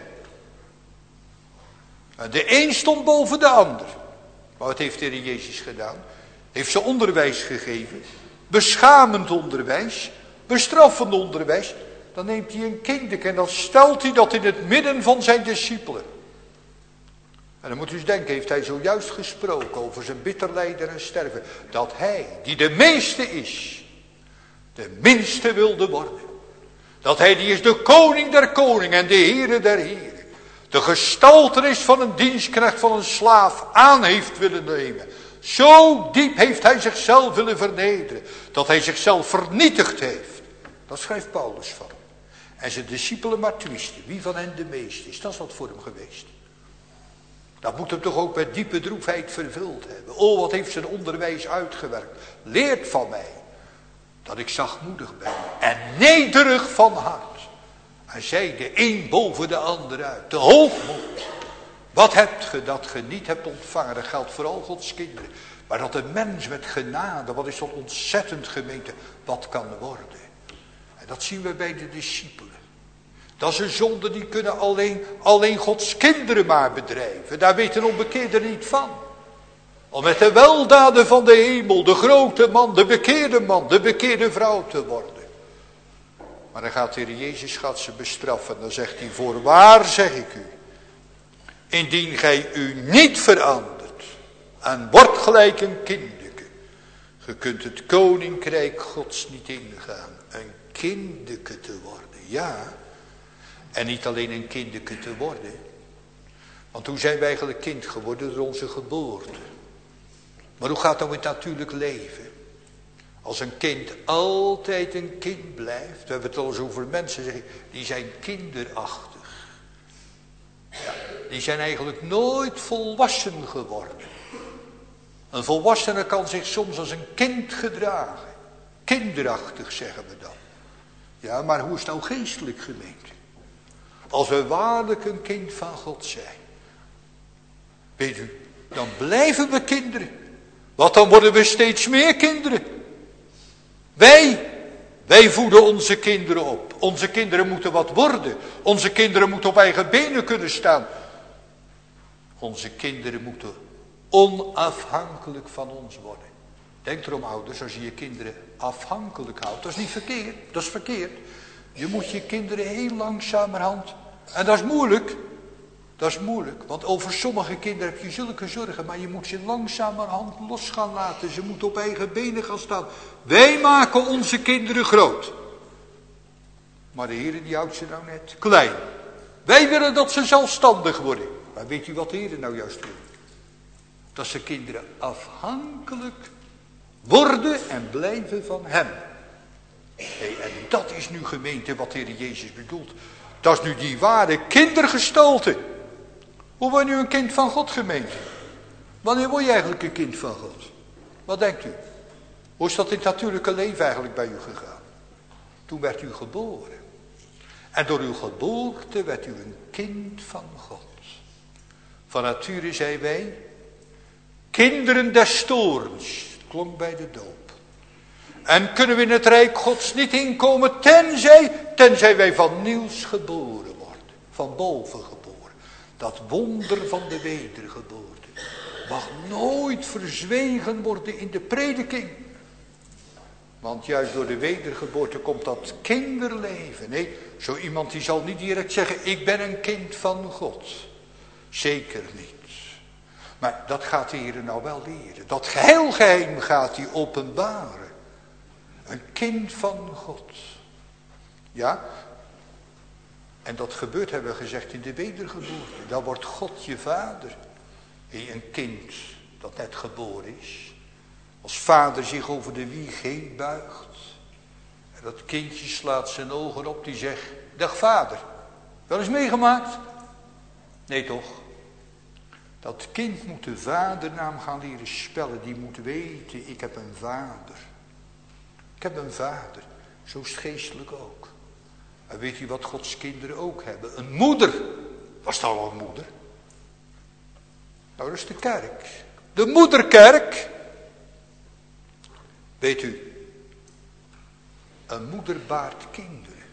En de een stond boven de ander. Maar wat heeft de Heer Jezus gedaan? Heeft ze onderwijs gegeven. Beschamend onderwijs. Bestraffend onderwijs. Dan neemt hij een kindje en dan stelt hij dat in het midden van zijn discipelen. En dan moet u eens denken, heeft hij zojuist gesproken over zijn bitter lijden en sterven. Dat hij, die de meeste is, de minste wilde worden. Dat hij, die is de koning der koningen en de Heere der heren. De gestaltenis van een dienstknecht, van een slaaf aan heeft willen nemen. Zo diep heeft hij zichzelf willen vernederen. Dat hij zichzelf vernietigd heeft. Dat schrijft Paulus van. En zijn discipelen maar twisten. Wie van hen de meeste is. Dat is wat voor hem geweest. Dat moet hem toch ook met diepe droefheid vervuld hebben. Oh, wat heeft zijn onderwijs uitgewerkt. Leert van mij. Dat ik zachtmoedig ben. En nederig van hart. En zij de een boven de ander uit. De hoogmoed. Wat hebt ge dat ge niet hebt ontvangen? Dat geldt vooral Gods kinderen. Maar dat een mens met genade, wat is dat ontzettend, gemeente, wat kan worden. En dat zien we bij de discipelen. Dat is een zonde die kunnen alleen, alleen Gods kinderen maar bedrijven. Daar weet een onbekeerde niet van. Om met de weldaden van de hemel, de grote man, de bekeerde man, de bekeerde vrouw te worden. Maar dan gaat de Heer Jezus gaat ze bestraffen. Dan zegt hij, voorwaar zeg ik u. Indien gij u niet verandert en wordt gelijk een kindeke. Je kunt het koninkrijk Gods niet ingaan. Een kindeke te worden, ja. En niet alleen een kindeke te worden. Want hoe zijn wij eigenlijk kind geworden? Door onze geboorte. Maar hoe gaat dat met het natuurlijk leven? Als een kind altijd een kind blijft. We hebben het al eens over mensen zeggen, die zijn kinderachtig. Ja, die zijn eigenlijk nooit volwassen geworden. Een volwassene kan zich soms als een kind gedragen. Kinderachtig zeggen we dan. Ja, maar hoe is het nou geestelijk, gemeente? Als we waarlijk een kind van God zijn. Weet u, dan blijven we kinderen. Want dan worden we steeds meer kinderen. Wij, wij voeden onze kinderen op. Onze kinderen moeten wat worden. Onze kinderen moeten op eigen benen kunnen staan. Onze kinderen moeten onafhankelijk van ons worden. Denk erom, ouders, als je je kinderen afhankelijk houdt. Dat is niet verkeerd, dat is verkeerd. Je moet je kinderen heel langzamerhand. En dat is moeilijk. Dat is moeilijk, want over sommige kinderen heb je zulke zorgen. Maar je moet ze langzamerhand los gaan laten. Ze moeten op eigen benen gaan staan. Wij maken onze kinderen groot. Maar de Heer die houdt ze nou net klein. Wij willen dat ze zelfstandig worden. Maar weet u wat de Heer nou juist wil? Dat zijn kinderen afhankelijk worden en blijven van hem. Hey, en dat is nu, gemeente, wat de Heer Jezus bedoelt. Dat is nu die ware kindergestalte. Hoe word je nu een kind van God, gemeente? Wanneer word je eigenlijk een kind van God? Wat denkt u? Hoe is dat in het natuurlijke leven eigenlijk bij u gegaan? Toen werd u geboren. En door uw geboorte werd u een kind van God. Van nature zijn wij kinderen des toorns. Klonk bij de doop. En kunnen we in het rijk Gods niet inkomen tenzij, tenzij wij van nieuws geboren worden. Van boven geboren. Dat wonder van de wedergeboorte mag nooit verzwegen worden in de prediking. Want juist door de wedergeboorte komt dat kinderleven. Nee, zo iemand die zal niet direct zeggen, ik ben een kind van God. Zeker niet. Maar dat gaat de Heer nou wel leren. Dat geheilgeheim gaat hij openbaren. Een kind van God. Ja. En dat gebeurt, hebben we gezegd, in de wedergeboorte. Dan wordt God je vader. Een kind dat net geboren is. Als vader zich over de wieg heen buigt. En dat kindje slaat zijn ogen op, die zegt, dag vader. Wel eens meegemaakt? Nee toch? Dat kind moet de vadernaam gaan leren spellen. Die moet weten, ik heb een vader. Ik heb een vader. Zo is het geestelijk ook. En weet u wat Gods kinderen ook hebben? Een moeder. Was dat al een moeder? Nou, dat is de kerk. De moederkerk. Weet u, een moeder baart kinderen.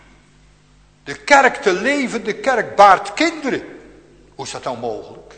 De kerk, de levende kerk, baart kinderen. Hoe is dat nou mogelijk?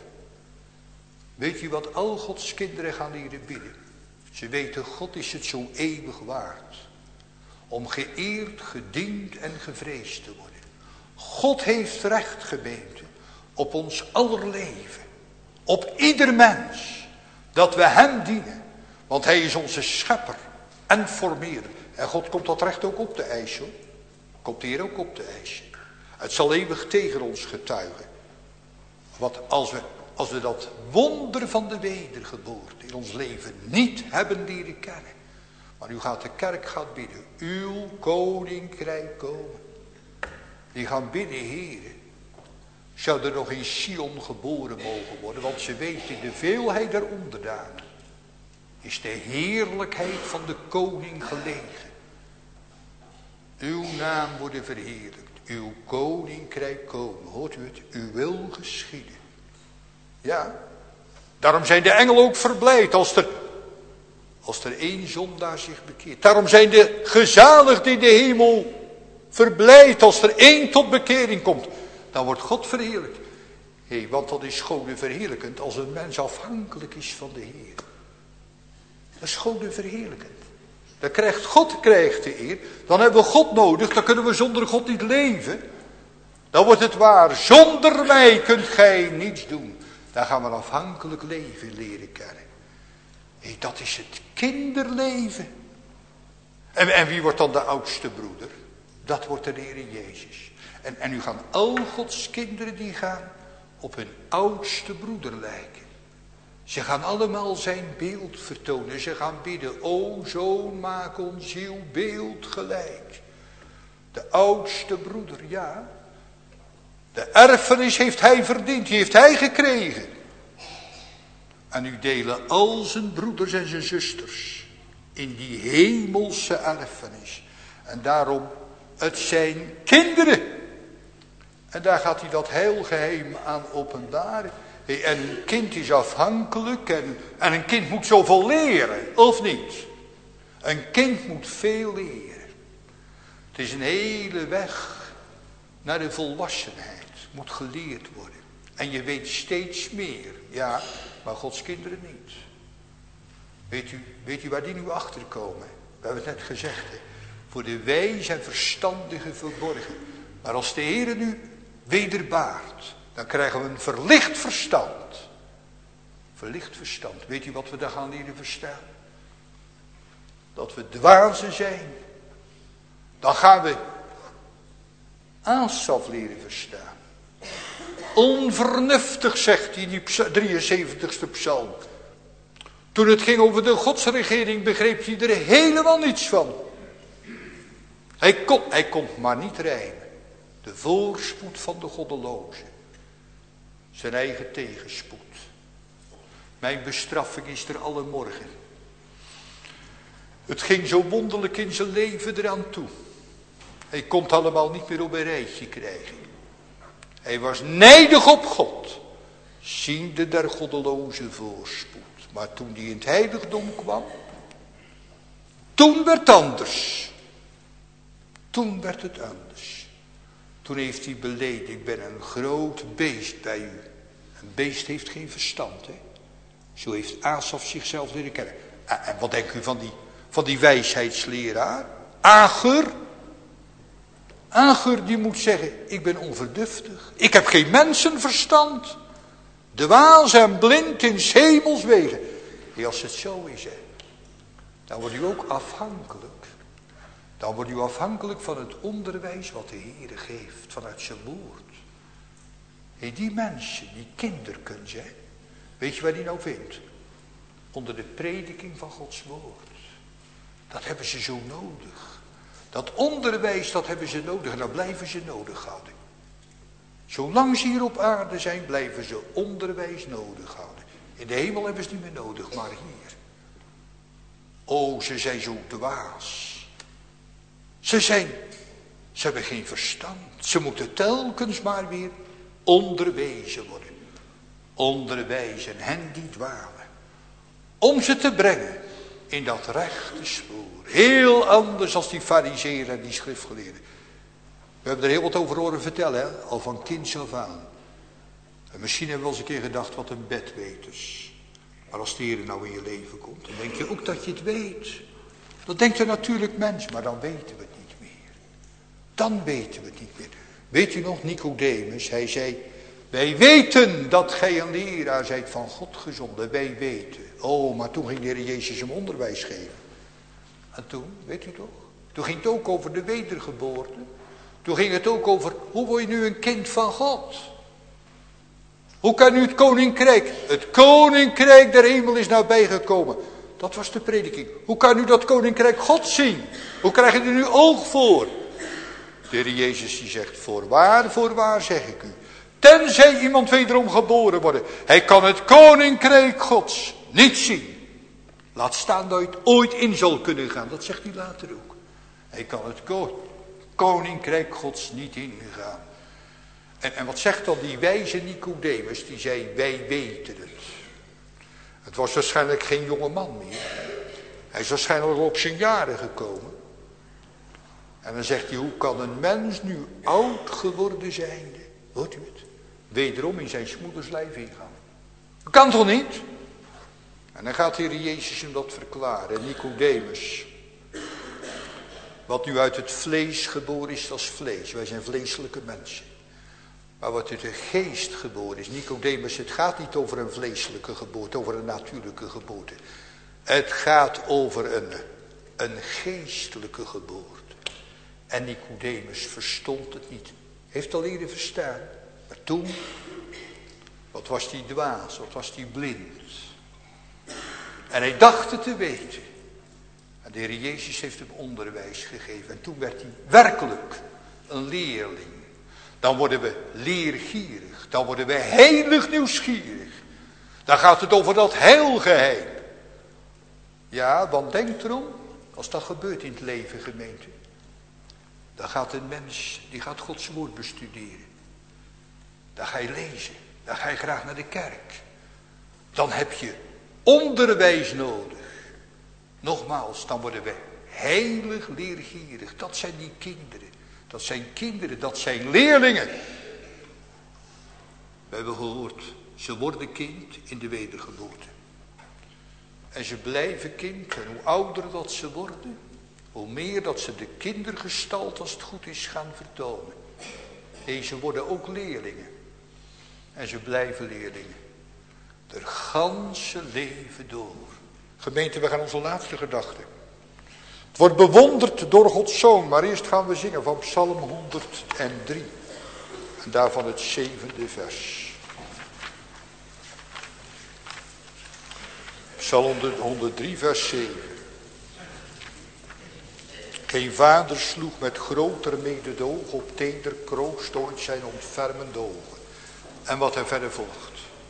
Weet u wat al Gods kinderen gaan leren bidden? Ze weten, God is het zo eeuwig waard. Om geëerd, gediend en gevreesd te worden. God heeft recht, gemeente, op ons aller leven. Op ieder mens. Dat we hem dienen. Want hij is onze schepper en formeerder. En God komt dat recht ook op te eisen. Hoor. Komt hier ook op te eisen. Het zal eeuwig tegen ons getuigen. Want als we, als we dat wonder van de wedergeboorte in ons leven niet hebben leren kennen. Maar u gaat de kerk gaat bidden. Uw koninkrijk komen. Die gaan bidden, heren. Zou er nog in Sion geboren mogen worden. Want ze weten de veelheid der onderdanen. Is de heerlijkheid van de koning gelegen. Uw naam worden verheerlijkt. Uw koninkrijk komen. Hoort u het? Uw wil geschieden. Ja. Daarom zijn de engelen ook verblijd als er, als er één zondaar zich bekeert. Daarom zijn de gezaligden in de hemel verblijd als er één tot bekering komt. Dan wordt God verheerlijkt. Hé, hey, want dat is Gode verheerlijkend als een mens afhankelijk is van de Heer. Dat is Gode verheerlijkend. Dan krijgt God krijgt de eer. Dan hebben we God nodig. Dan kunnen we zonder God niet leven. Dan wordt het waar. Zonder mij kunt gij niets doen. Dan gaan we afhankelijk leven leren kennen. Hey, dat is het kinderleven. En, en wie wordt dan de oudste broeder? Dat wordt de Heer Jezus. En, en nu gaan al Gods kinderen die gaan op hun oudste broeder lijken. Ze gaan allemaal zijn beeld vertonen. Ze gaan bidden. O zoon, maak ons ziel beeld gelijk. De oudste broeder, ja. De erfenis heeft hij verdiend. Die heeft hij gekregen. En nu delen al zijn broeders en zijn zusters in die hemelse erfenis. En daarom, het zijn kinderen. En daar gaat hij dat heilgeheim aan openbaren. Hey, en een kind is afhankelijk en, en een kind moet zoveel leren, of niet? Een kind moet veel leren. Het is een hele weg naar de volwassenheid. Moet geleerd worden. En je weet steeds meer. Ja, maar Gods kinderen niet. Weet u, weet u waar die nu achter komen? We hebben het net gezegd. Hè? Voor de wijze en verstandige verborgen. Maar als de Heer nu wederbaart. Dan krijgen we een verlicht verstand. Verlicht verstand. Weet u wat we daar gaan leren verstaan? Dat we dwazen zijn. Dan gaan we Asaf leren verstaan. onvernuftig, zegt hij in die drieënzeventigste psalm. Toen het ging over de godsregering begreep hij er helemaal niets van. Hij kon, hij kon maar niet rijmen. De voorspoed van de goddeloze. Zijn eigen tegenspoed. Mijn bestraffing is er alle morgen. Het ging zo wonderlijk in zijn leven eraan toe. Hij kon het allemaal niet meer op een rijtje krijgen. Hij was nijdig op God. Ziende der goddeloze voorspoed. Maar toen hij in het heiligdom kwam. Toen werd het anders. Toen werd het anders. Toen heeft hij beleden. Ik ben een groot beest bij u. Een beest heeft geen verstand. Hè? Zo heeft Asaf zichzelf leren kennen. En wat denkt u van die, van die wijsheidsleraar? Agur. Agur die moet zeggen. Ik ben onverduftig. Ik heb geen mensenverstand. Dwaas en blind in 's hemels wegen. En als het zo is, hè, dan wordt u ook afhankelijk. Dan wordt u afhankelijk van het onderwijs wat de Heer geeft vanuit zijn woord. En die mensen, die kinderkens, hè, weet je waar die nou vindt? Onder de prediking van Gods woord. Dat hebben ze zo nodig. Dat onderwijs, dat hebben ze nodig en dat blijven ze nodig houden. Zolang ze hier op aarde zijn, blijven ze onderwijs nodig houden. In de hemel hebben ze het niet meer nodig, maar hier. Oh, ze zijn zo dwaas. Ze zijn, ze hebben geen verstand. Ze moeten telkens maar weer onderwezen worden. Onderwijzen hen die dwalen. Om ze te brengen in dat rechte spoor. Heel anders als die farizeeën en die schriftgeleerden. We hebben er heel wat over horen vertellen, hè? Al van kinds af aan. En misschien hebben we wel eens een keer gedacht, wat een bedweters. Maar als de Heer nou in je leven komt, dan denk je ook dat je het weet. Dat denkt een natuurlijk mens, maar dan weten we het niet meer. Dan weten we het niet meer. Weet u nog, Nicodemus, hij zei, wij weten dat gij een leraar zijt van God gezonden. Wij weten. Oh, maar toen ging de Heer Jezus hem onderwijs geven. En toen, weet u toch? Toen ging het ook over de wedergeboorte. Toen ging het ook over, hoe word je nu een kind van God? Hoe kan u het koninkrijk? Het koninkrijk der hemel is nabijgekomen. Dat was de prediking. Hoe kan u dat koninkrijk God zien? Hoe krijg je er nu oog voor? De Heer Jezus die zegt, voorwaar, voorwaar zeg ik u. Tenzij iemand wederom geboren wordt. Hij kan het koninkrijk Gods niet zien. Laat staan dat je het ooit in zal kunnen gaan. Dat zegt hij later ook. Hij kan het koninkrijk Gods niet ingaan. En, en wat zegt dan die wijze Nicodemus? Die zei, wij weten het. Het was waarschijnlijk geen jonge man meer. Hij is waarschijnlijk al op zijn jaren gekomen. En dan zegt hij, hoe kan een mens nu oud geworden zijnde, hoort u het, wederom in zijn moeders lijf ingaan? Dat kan toch niet? En dan gaat de Heer Jezus hem dat verklaren. Nicodemus, wat nu uit het vlees geboren is, dat is vlees. Wij zijn vleeselijke mensen. Maar wat uit de geest geboren is, Nicodemus, het gaat niet over een vleeselijke geboorte, over een natuurlijke geboorte. Het gaat over een, een geestelijke geboorte. En Nicodemus verstond het niet. Heeft al eerder verstaan. Maar toen, wat was die dwaas, wat was die blind. En hij dacht het te weten. En de Heer Jezus heeft hem onderwijs gegeven. En toen werd hij werkelijk een leerling. Dan worden we leergierig. Dan worden we heilig nieuwsgierig. Dan gaat het over dat heilgeheim. Ja, want denk erom. Als dat gebeurt in het leven, gemeente. Dan gaat een mens, die gaat Gods woord bestuderen. Dan ga je lezen. Dan ga je graag naar de kerk. Dan heb je onderwijs nodig. Nogmaals, dan worden we heilig leergierig. Dat zijn die kinderen. Dat zijn kinderen, dat zijn leerlingen. We hebben gehoord, ze worden kind in de wedergeboorte. En ze blijven kind, en hoe ouder dat ze worden, hoe meer dat ze de kindergestalt, als het goed is, gaan vertonen. En ze worden ook leerlingen. En ze blijven leerlingen. Der ganse leven door. Gemeente, we gaan onze laatste gedachte. Het wordt bewonderd door Gods Zoon, maar eerst gaan we zingen van Psalm honderd drie. En daarvan het zevende vers. Psalm honderddrie vers zeven. Geen vader sloeg met groter mededoog op teder kroost ooit zijn ontfermende ogen. En wat er verder volgt.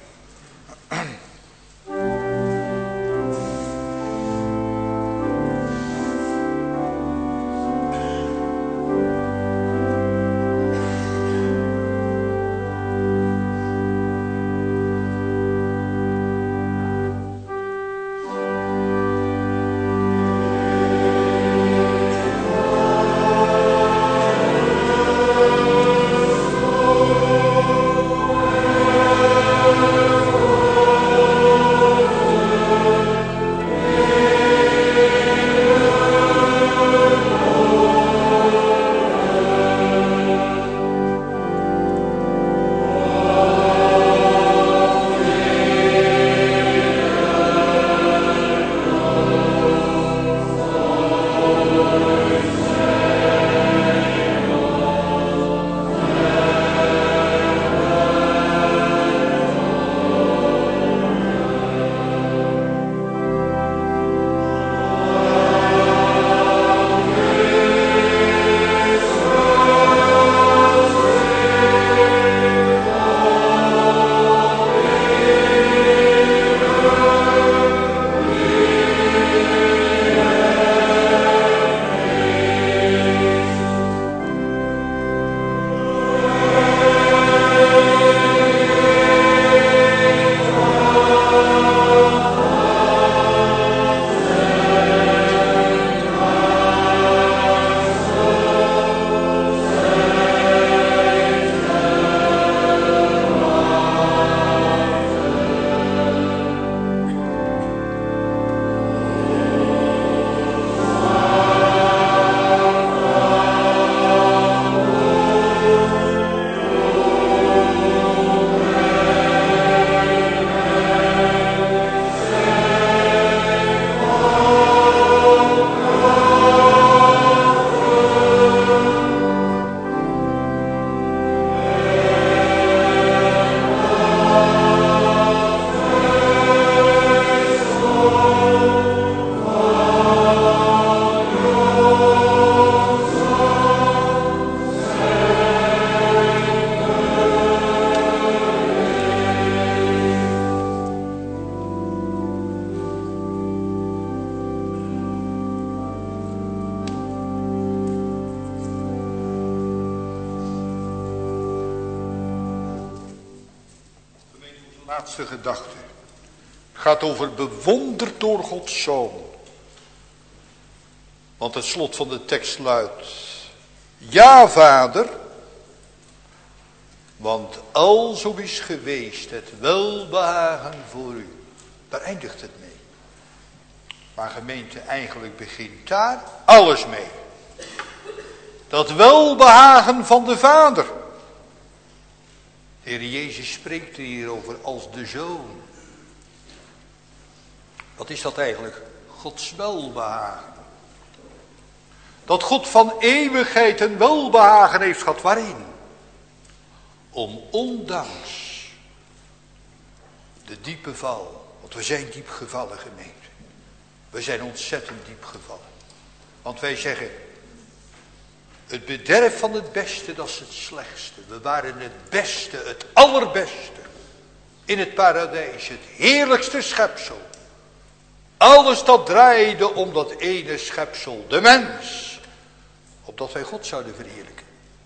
Laatste gedachte. Het gaat over bewonderd door Gods Zoon. Want het slot van de tekst luidt. Ja, Vader. Want alzo is geweest het welbehagen voor u. Daar eindigt het mee. Maar gemeente, eigenlijk begint daar alles mee. Dat welbehagen van de Vader. De Heer Jezus spreekt hier over als de Zoon. Wat is dat eigenlijk? Gods welbehagen. Dat God van eeuwigheid een welbehagen heeft gehad. Waarin? Om ondanks de diepe val. Want we zijn diep gevallen, gemeente. We zijn ontzettend diep gevallen. Want wij zeggen, het bederf van het beste, dat is het slechtste. We waren het beste, het allerbeste. In het paradijs, het heerlijkste schepsel. Alles dat draaide om dat ene schepsel, de mens. Opdat wij God zouden verheerlijken.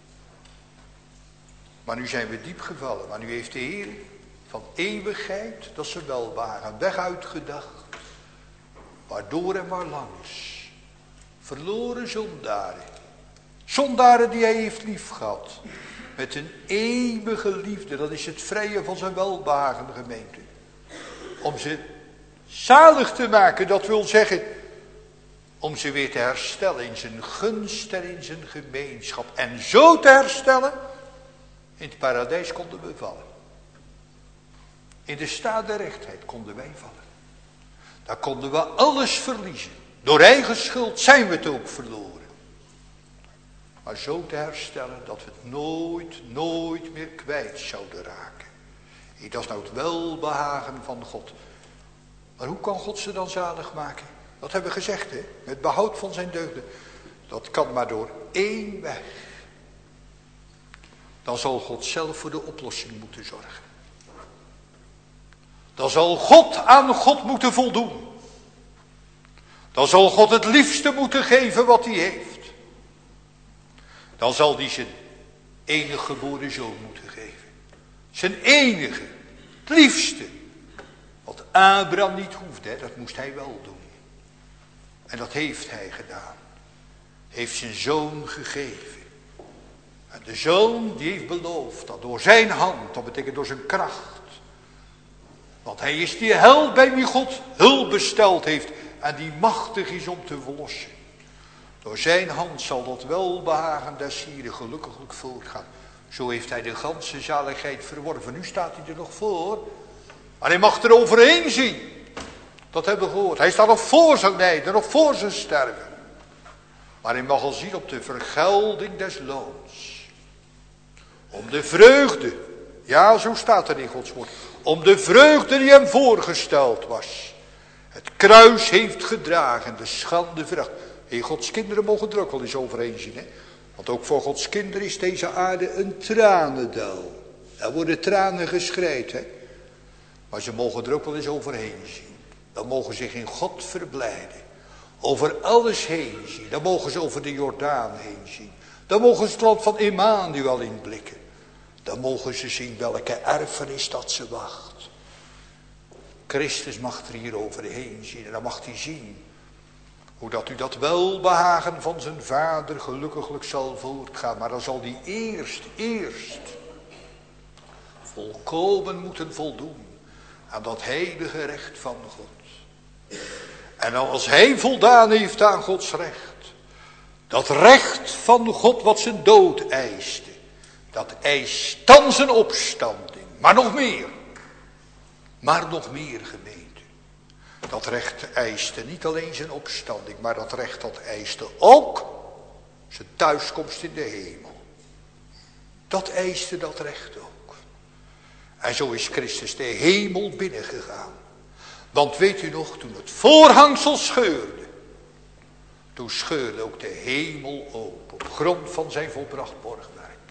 Maar nu zijn we diep gevallen. Maar nu heeft de Heer van eeuwigheid, dat is een welbehagen, weg uitgedacht. Waardoor en waar langs. Verloren zondaren. Zondaren die hij heeft lief gehad. Met een eeuwige liefde. Dat is het vrije van zijn welbehagen, gemeente. Om ze zalig te maken. Dat wil zeggen. Om ze weer te herstellen in zijn gunst en in zijn gemeenschap. En zo te herstellen. In het paradijs konden we vallen. In de staat der rechtheid konden wij vallen. Daar konden we alles verliezen. Door eigen schuld zijn we het ook verloren. Maar zo te herstellen dat we het nooit, nooit meer kwijt zouden raken. Hey, dat is nou het welbehagen van God. Maar hoe kan God ze dan zalig maken? Dat hebben we gezegd, hè? Met behoud van zijn deugden. Dat kan maar door één weg. Dan zal God zelf voor de oplossing moeten zorgen. Dan zal God aan God moeten voldoen. Dan zal God het liefste moeten geven wat hij heeft. Dan zal hij zijn enige geboren zoon moeten geven. Zijn enige, het liefste. Wat Abraham niet hoefde, dat moest hij wel doen. En dat heeft hij gedaan. Heeft zijn zoon gegeven. En de zoon die heeft beloofd dat door zijn hand, dat betekent door zijn kracht. Want hij is die held bij wie God hulp besteld heeft. En die machtig is om te verlossen. Door zijn hand zal dat welbehagen des Hieren gelukkiglijk voortgaan. Zo heeft hij de ganse zaligheid verworven. Nu staat hij er nog voor. Maar hij mag er overheen zien. Dat hebben we gehoord. Hij staat nog voor zijn lijden, nog voor zijn sterven. Maar hij mag al zien op de vergelding des loons. Om de vreugde. Ja, zo staat er in Gods woord. Om de vreugde die hem voorgesteld was. Het kruis heeft gedragen, de schande veracht. Hey, Gods kinderen mogen er ook wel eens overheen zien. Hè? Want ook voor Gods kinderen is deze aarde een tranendal. Er worden tranen geschreid. Hè? Maar ze mogen er ook wel eens overheen zien. Dan mogen ze zich in God verblijden. Over alles heen zien. Dan mogen ze over de Jordaan heen zien. Dan mogen ze het land van Emmanuel inblikken. Dan mogen ze zien welke erfenis dat ze wacht. Christus mag er hier overheen zien. En dan mag hij zien hoe dat u dat welbehagen van zijn vader gelukkiglijk zal voortgaan. Maar dan zal hij eerst, eerst volkomen moeten voldoen aan dat heilige recht van God. En als hij voldaan heeft aan Gods recht, dat recht van God wat zijn dood eiste, dat eist dan zijn opstanding. Maar nog meer. Maar nog meer, gemeente. Dat recht eiste niet alleen zijn opstanding, maar dat recht dat eiste ook zijn thuiskomst in de hemel. Dat eiste dat recht ook. En zo is Christus de hemel binnengegaan. Want weet u nog, toen het voorhangsel scheurde, toen scheurde ook de hemel open op grond van zijn volbracht borgwerk.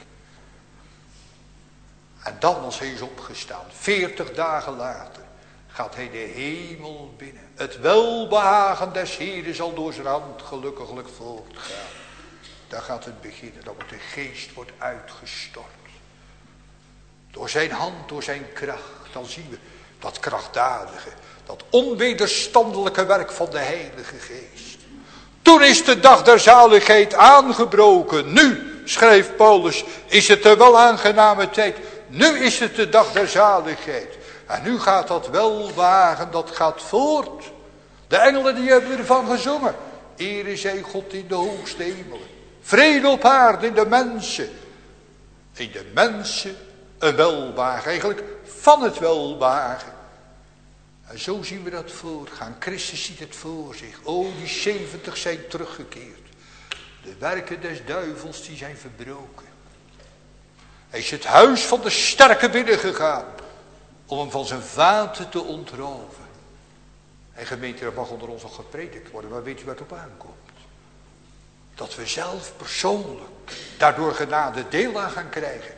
En dan als hij is opgestaan, veertig dagen later, gaat hij de hemel binnen. Het welbehagen des Heeren zal door zijn hand gelukkiglijk voortgaan. Daar gaat het beginnen, dat de geest wordt uitgestort. Door zijn hand, door zijn kracht, dan zien we dat krachtdadige, dat onwederstandelijke werk van de Heilige Geest. Toen is de dag der zaligheid aangebroken. Nu, schrijft Paulus, is het de wel aangename tijd. Nu is het de dag der zaligheid. En nu gaat dat welwagen, dat gaat voort. De engelen die hebben ervan gezongen. Ere zij God in de hoogste hemelen. Vrede op aarde in de mensen. In de mensen een welwagen. Eigenlijk van het welwagen. En zo zien we dat voortgaan. Christus ziet het voor zich. O, die zeventig zijn teruggekeerd. De werken des duivels die zijn verbroken. Hij is het huis van de sterke binnengegaan. Om hem van zijn vaten te ontroven. En gemeente, dat mag onder ons nog gepredikt worden. Maar weet u waar het op aankomt? Dat we zelf persoonlijk daardoor genade deel aan gaan krijgen.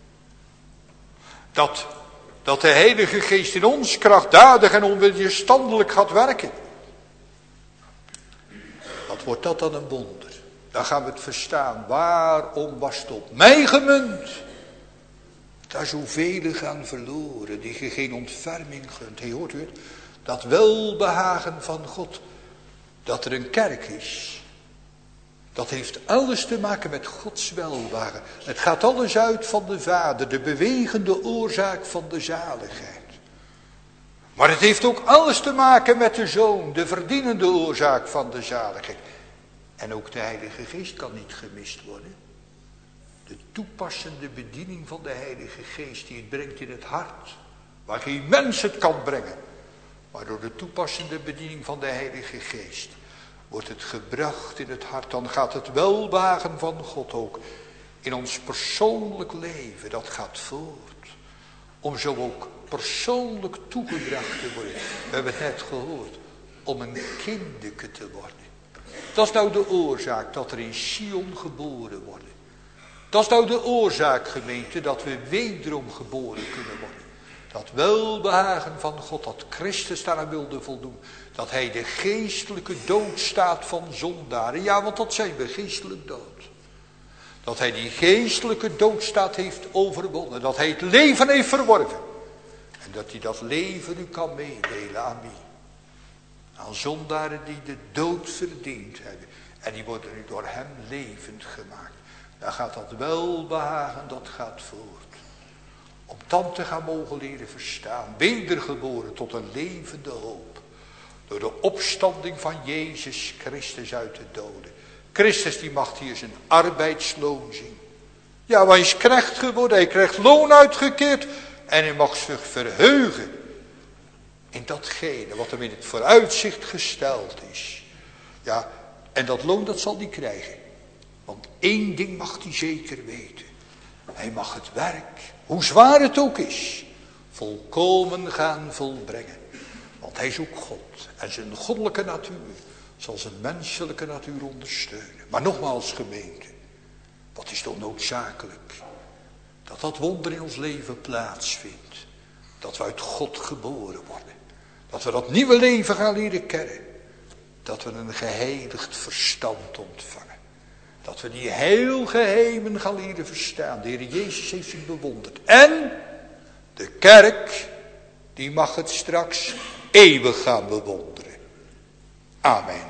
Dat, dat de Heilige Geest in ons krachtdadig en onweerstandelijk gaat werken. Wat wordt dat dan een wonder? Dan gaan we het verstaan. Waarom was het op mij gemunt? Daar zoveel gaan verloren, die je geen ontferming gunt. Hey, hoort u het? Dat welbehagen van God, dat er een kerk is. Dat heeft alles te maken met Gods welbehagen. Het gaat alles uit van de Vader, de bewegende oorzaak van de zaligheid. Maar het heeft ook alles te maken met de Zoon, de verdienende oorzaak van de zaligheid. En ook de Heilige Geest kan niet gemist worden. De toepassende bediening van de Heilige Geest die het brengt in het hart. Waar geen mens het kan brengen. Maar door de toepassende bediening van de Heilige Geest wordt het gebracht in het hart. Dan gaat het welbehagen van God ook in ons persoonlijk leven. Dat gaat voort. Om zo ook persoonlijk toegebracht te worden. We hebben het net gehoord. Om een kindeke te worden. Dat is nou de oorzaak dat er in Sion geboren worden. Dat is nou de oorzaak, gemeente, dat we wederom geboren kunnen worden. Dat welbehagen van God, dat Christus daaraan wilde voldoen. Dat hij de geestelijke doodstaat van zondaren, ja, want dat zijn we, geestelijk dood. Dat hij die geestelijke doodstaat heeft overwonnen. Dat hij het leven heeft verworven. En dat hij dat leven nu kan meedelen aan wie? Aan zondaren die de dood verdiend hebben. En die worden nu door hem levend gemaakt. Dan gaat dat welbehagen, dat gaat voort. Om dan te gaan mogen leren verstaan. Wedergeboren tot een levende hoop. Door de opstanding van Jezus Christus uit de doden. Christus die mag hier zijn arbeidsloon zien. Ja, maar hij is knecht geworden. Hij krijgt loon uitgekeerd. En hij mag zich verheugen. In datgene wat hem in het vooruitzicht gesteld is. Ja, en dat loon dat zal hij krijgen. Want één ding mag hij zeker weten. Hij mag het werk, hoe zwaar het ook is, volkomen gaan volbrengen. Want hij is ook God. En zijn goddelijke natuur zal zijn menselijke natuur ondersteunen. Maar nogmaals, gemeente, wat is toch noodzakelijk? Dat dat wonder in ons leven plaatsvindt. Dat we uit God geboren worden. Dat we dat nieuwe leven gaan leren kennen. Dat we een geheiligd verstand ontvangen. Dat we die heel geheimen gaan leren verstaan. De Heer Jezus heeft zich bewonderd. En de kerk, die mag het straks eeuwig gaan bewonderen. Amen.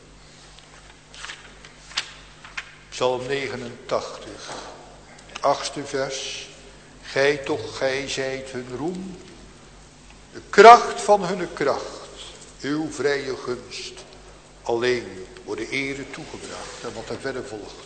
Psalm negenentachtig, achtste vers. Gij toch, gij zijt hun roem. De kracht van hun kracht. Uw vrije gunst. Alleen worden ere toegebracht. En wat er verder volgt.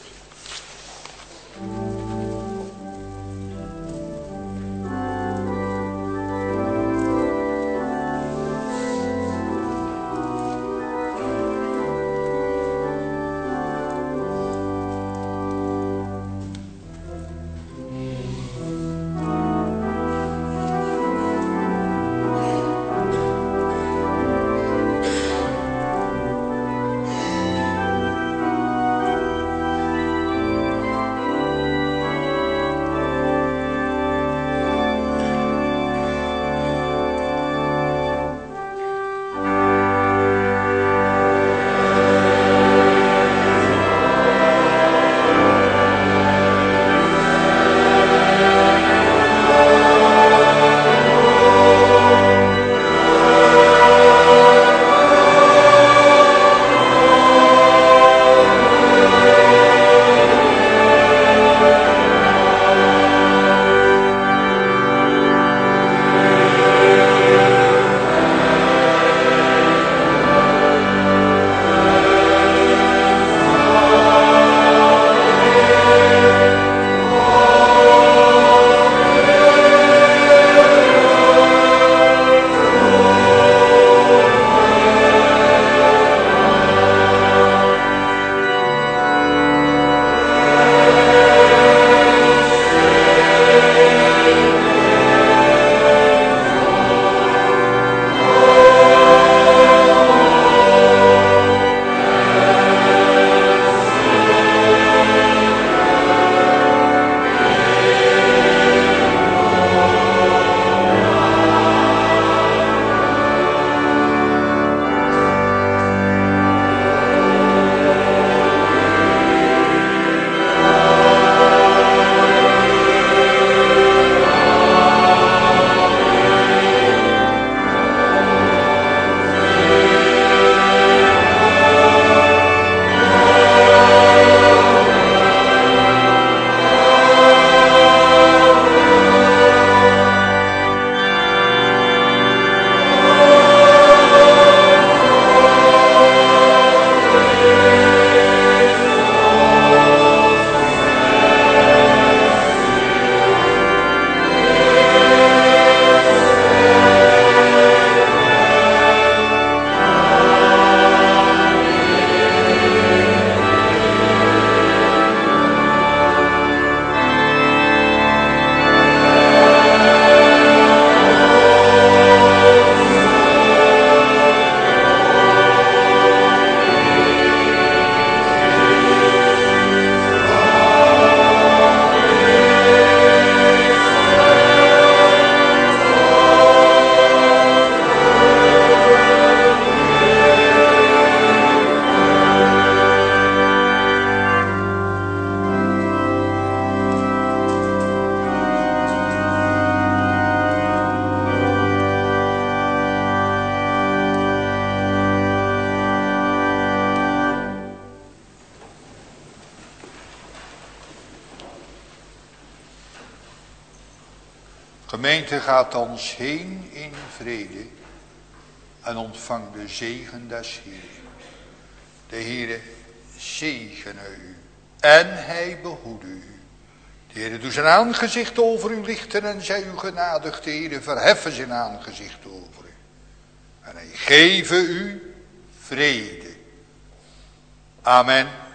Gemeente, gaat ons heen in vrede en ontvang de zegen des Heeren. De Heere zegene u en hij behoede u. De Heere doet zijn aangezicht over u lichten en zij u genadig. De Heere verheffen zijn aangezicht over u. En hij geven u vrede. Amen.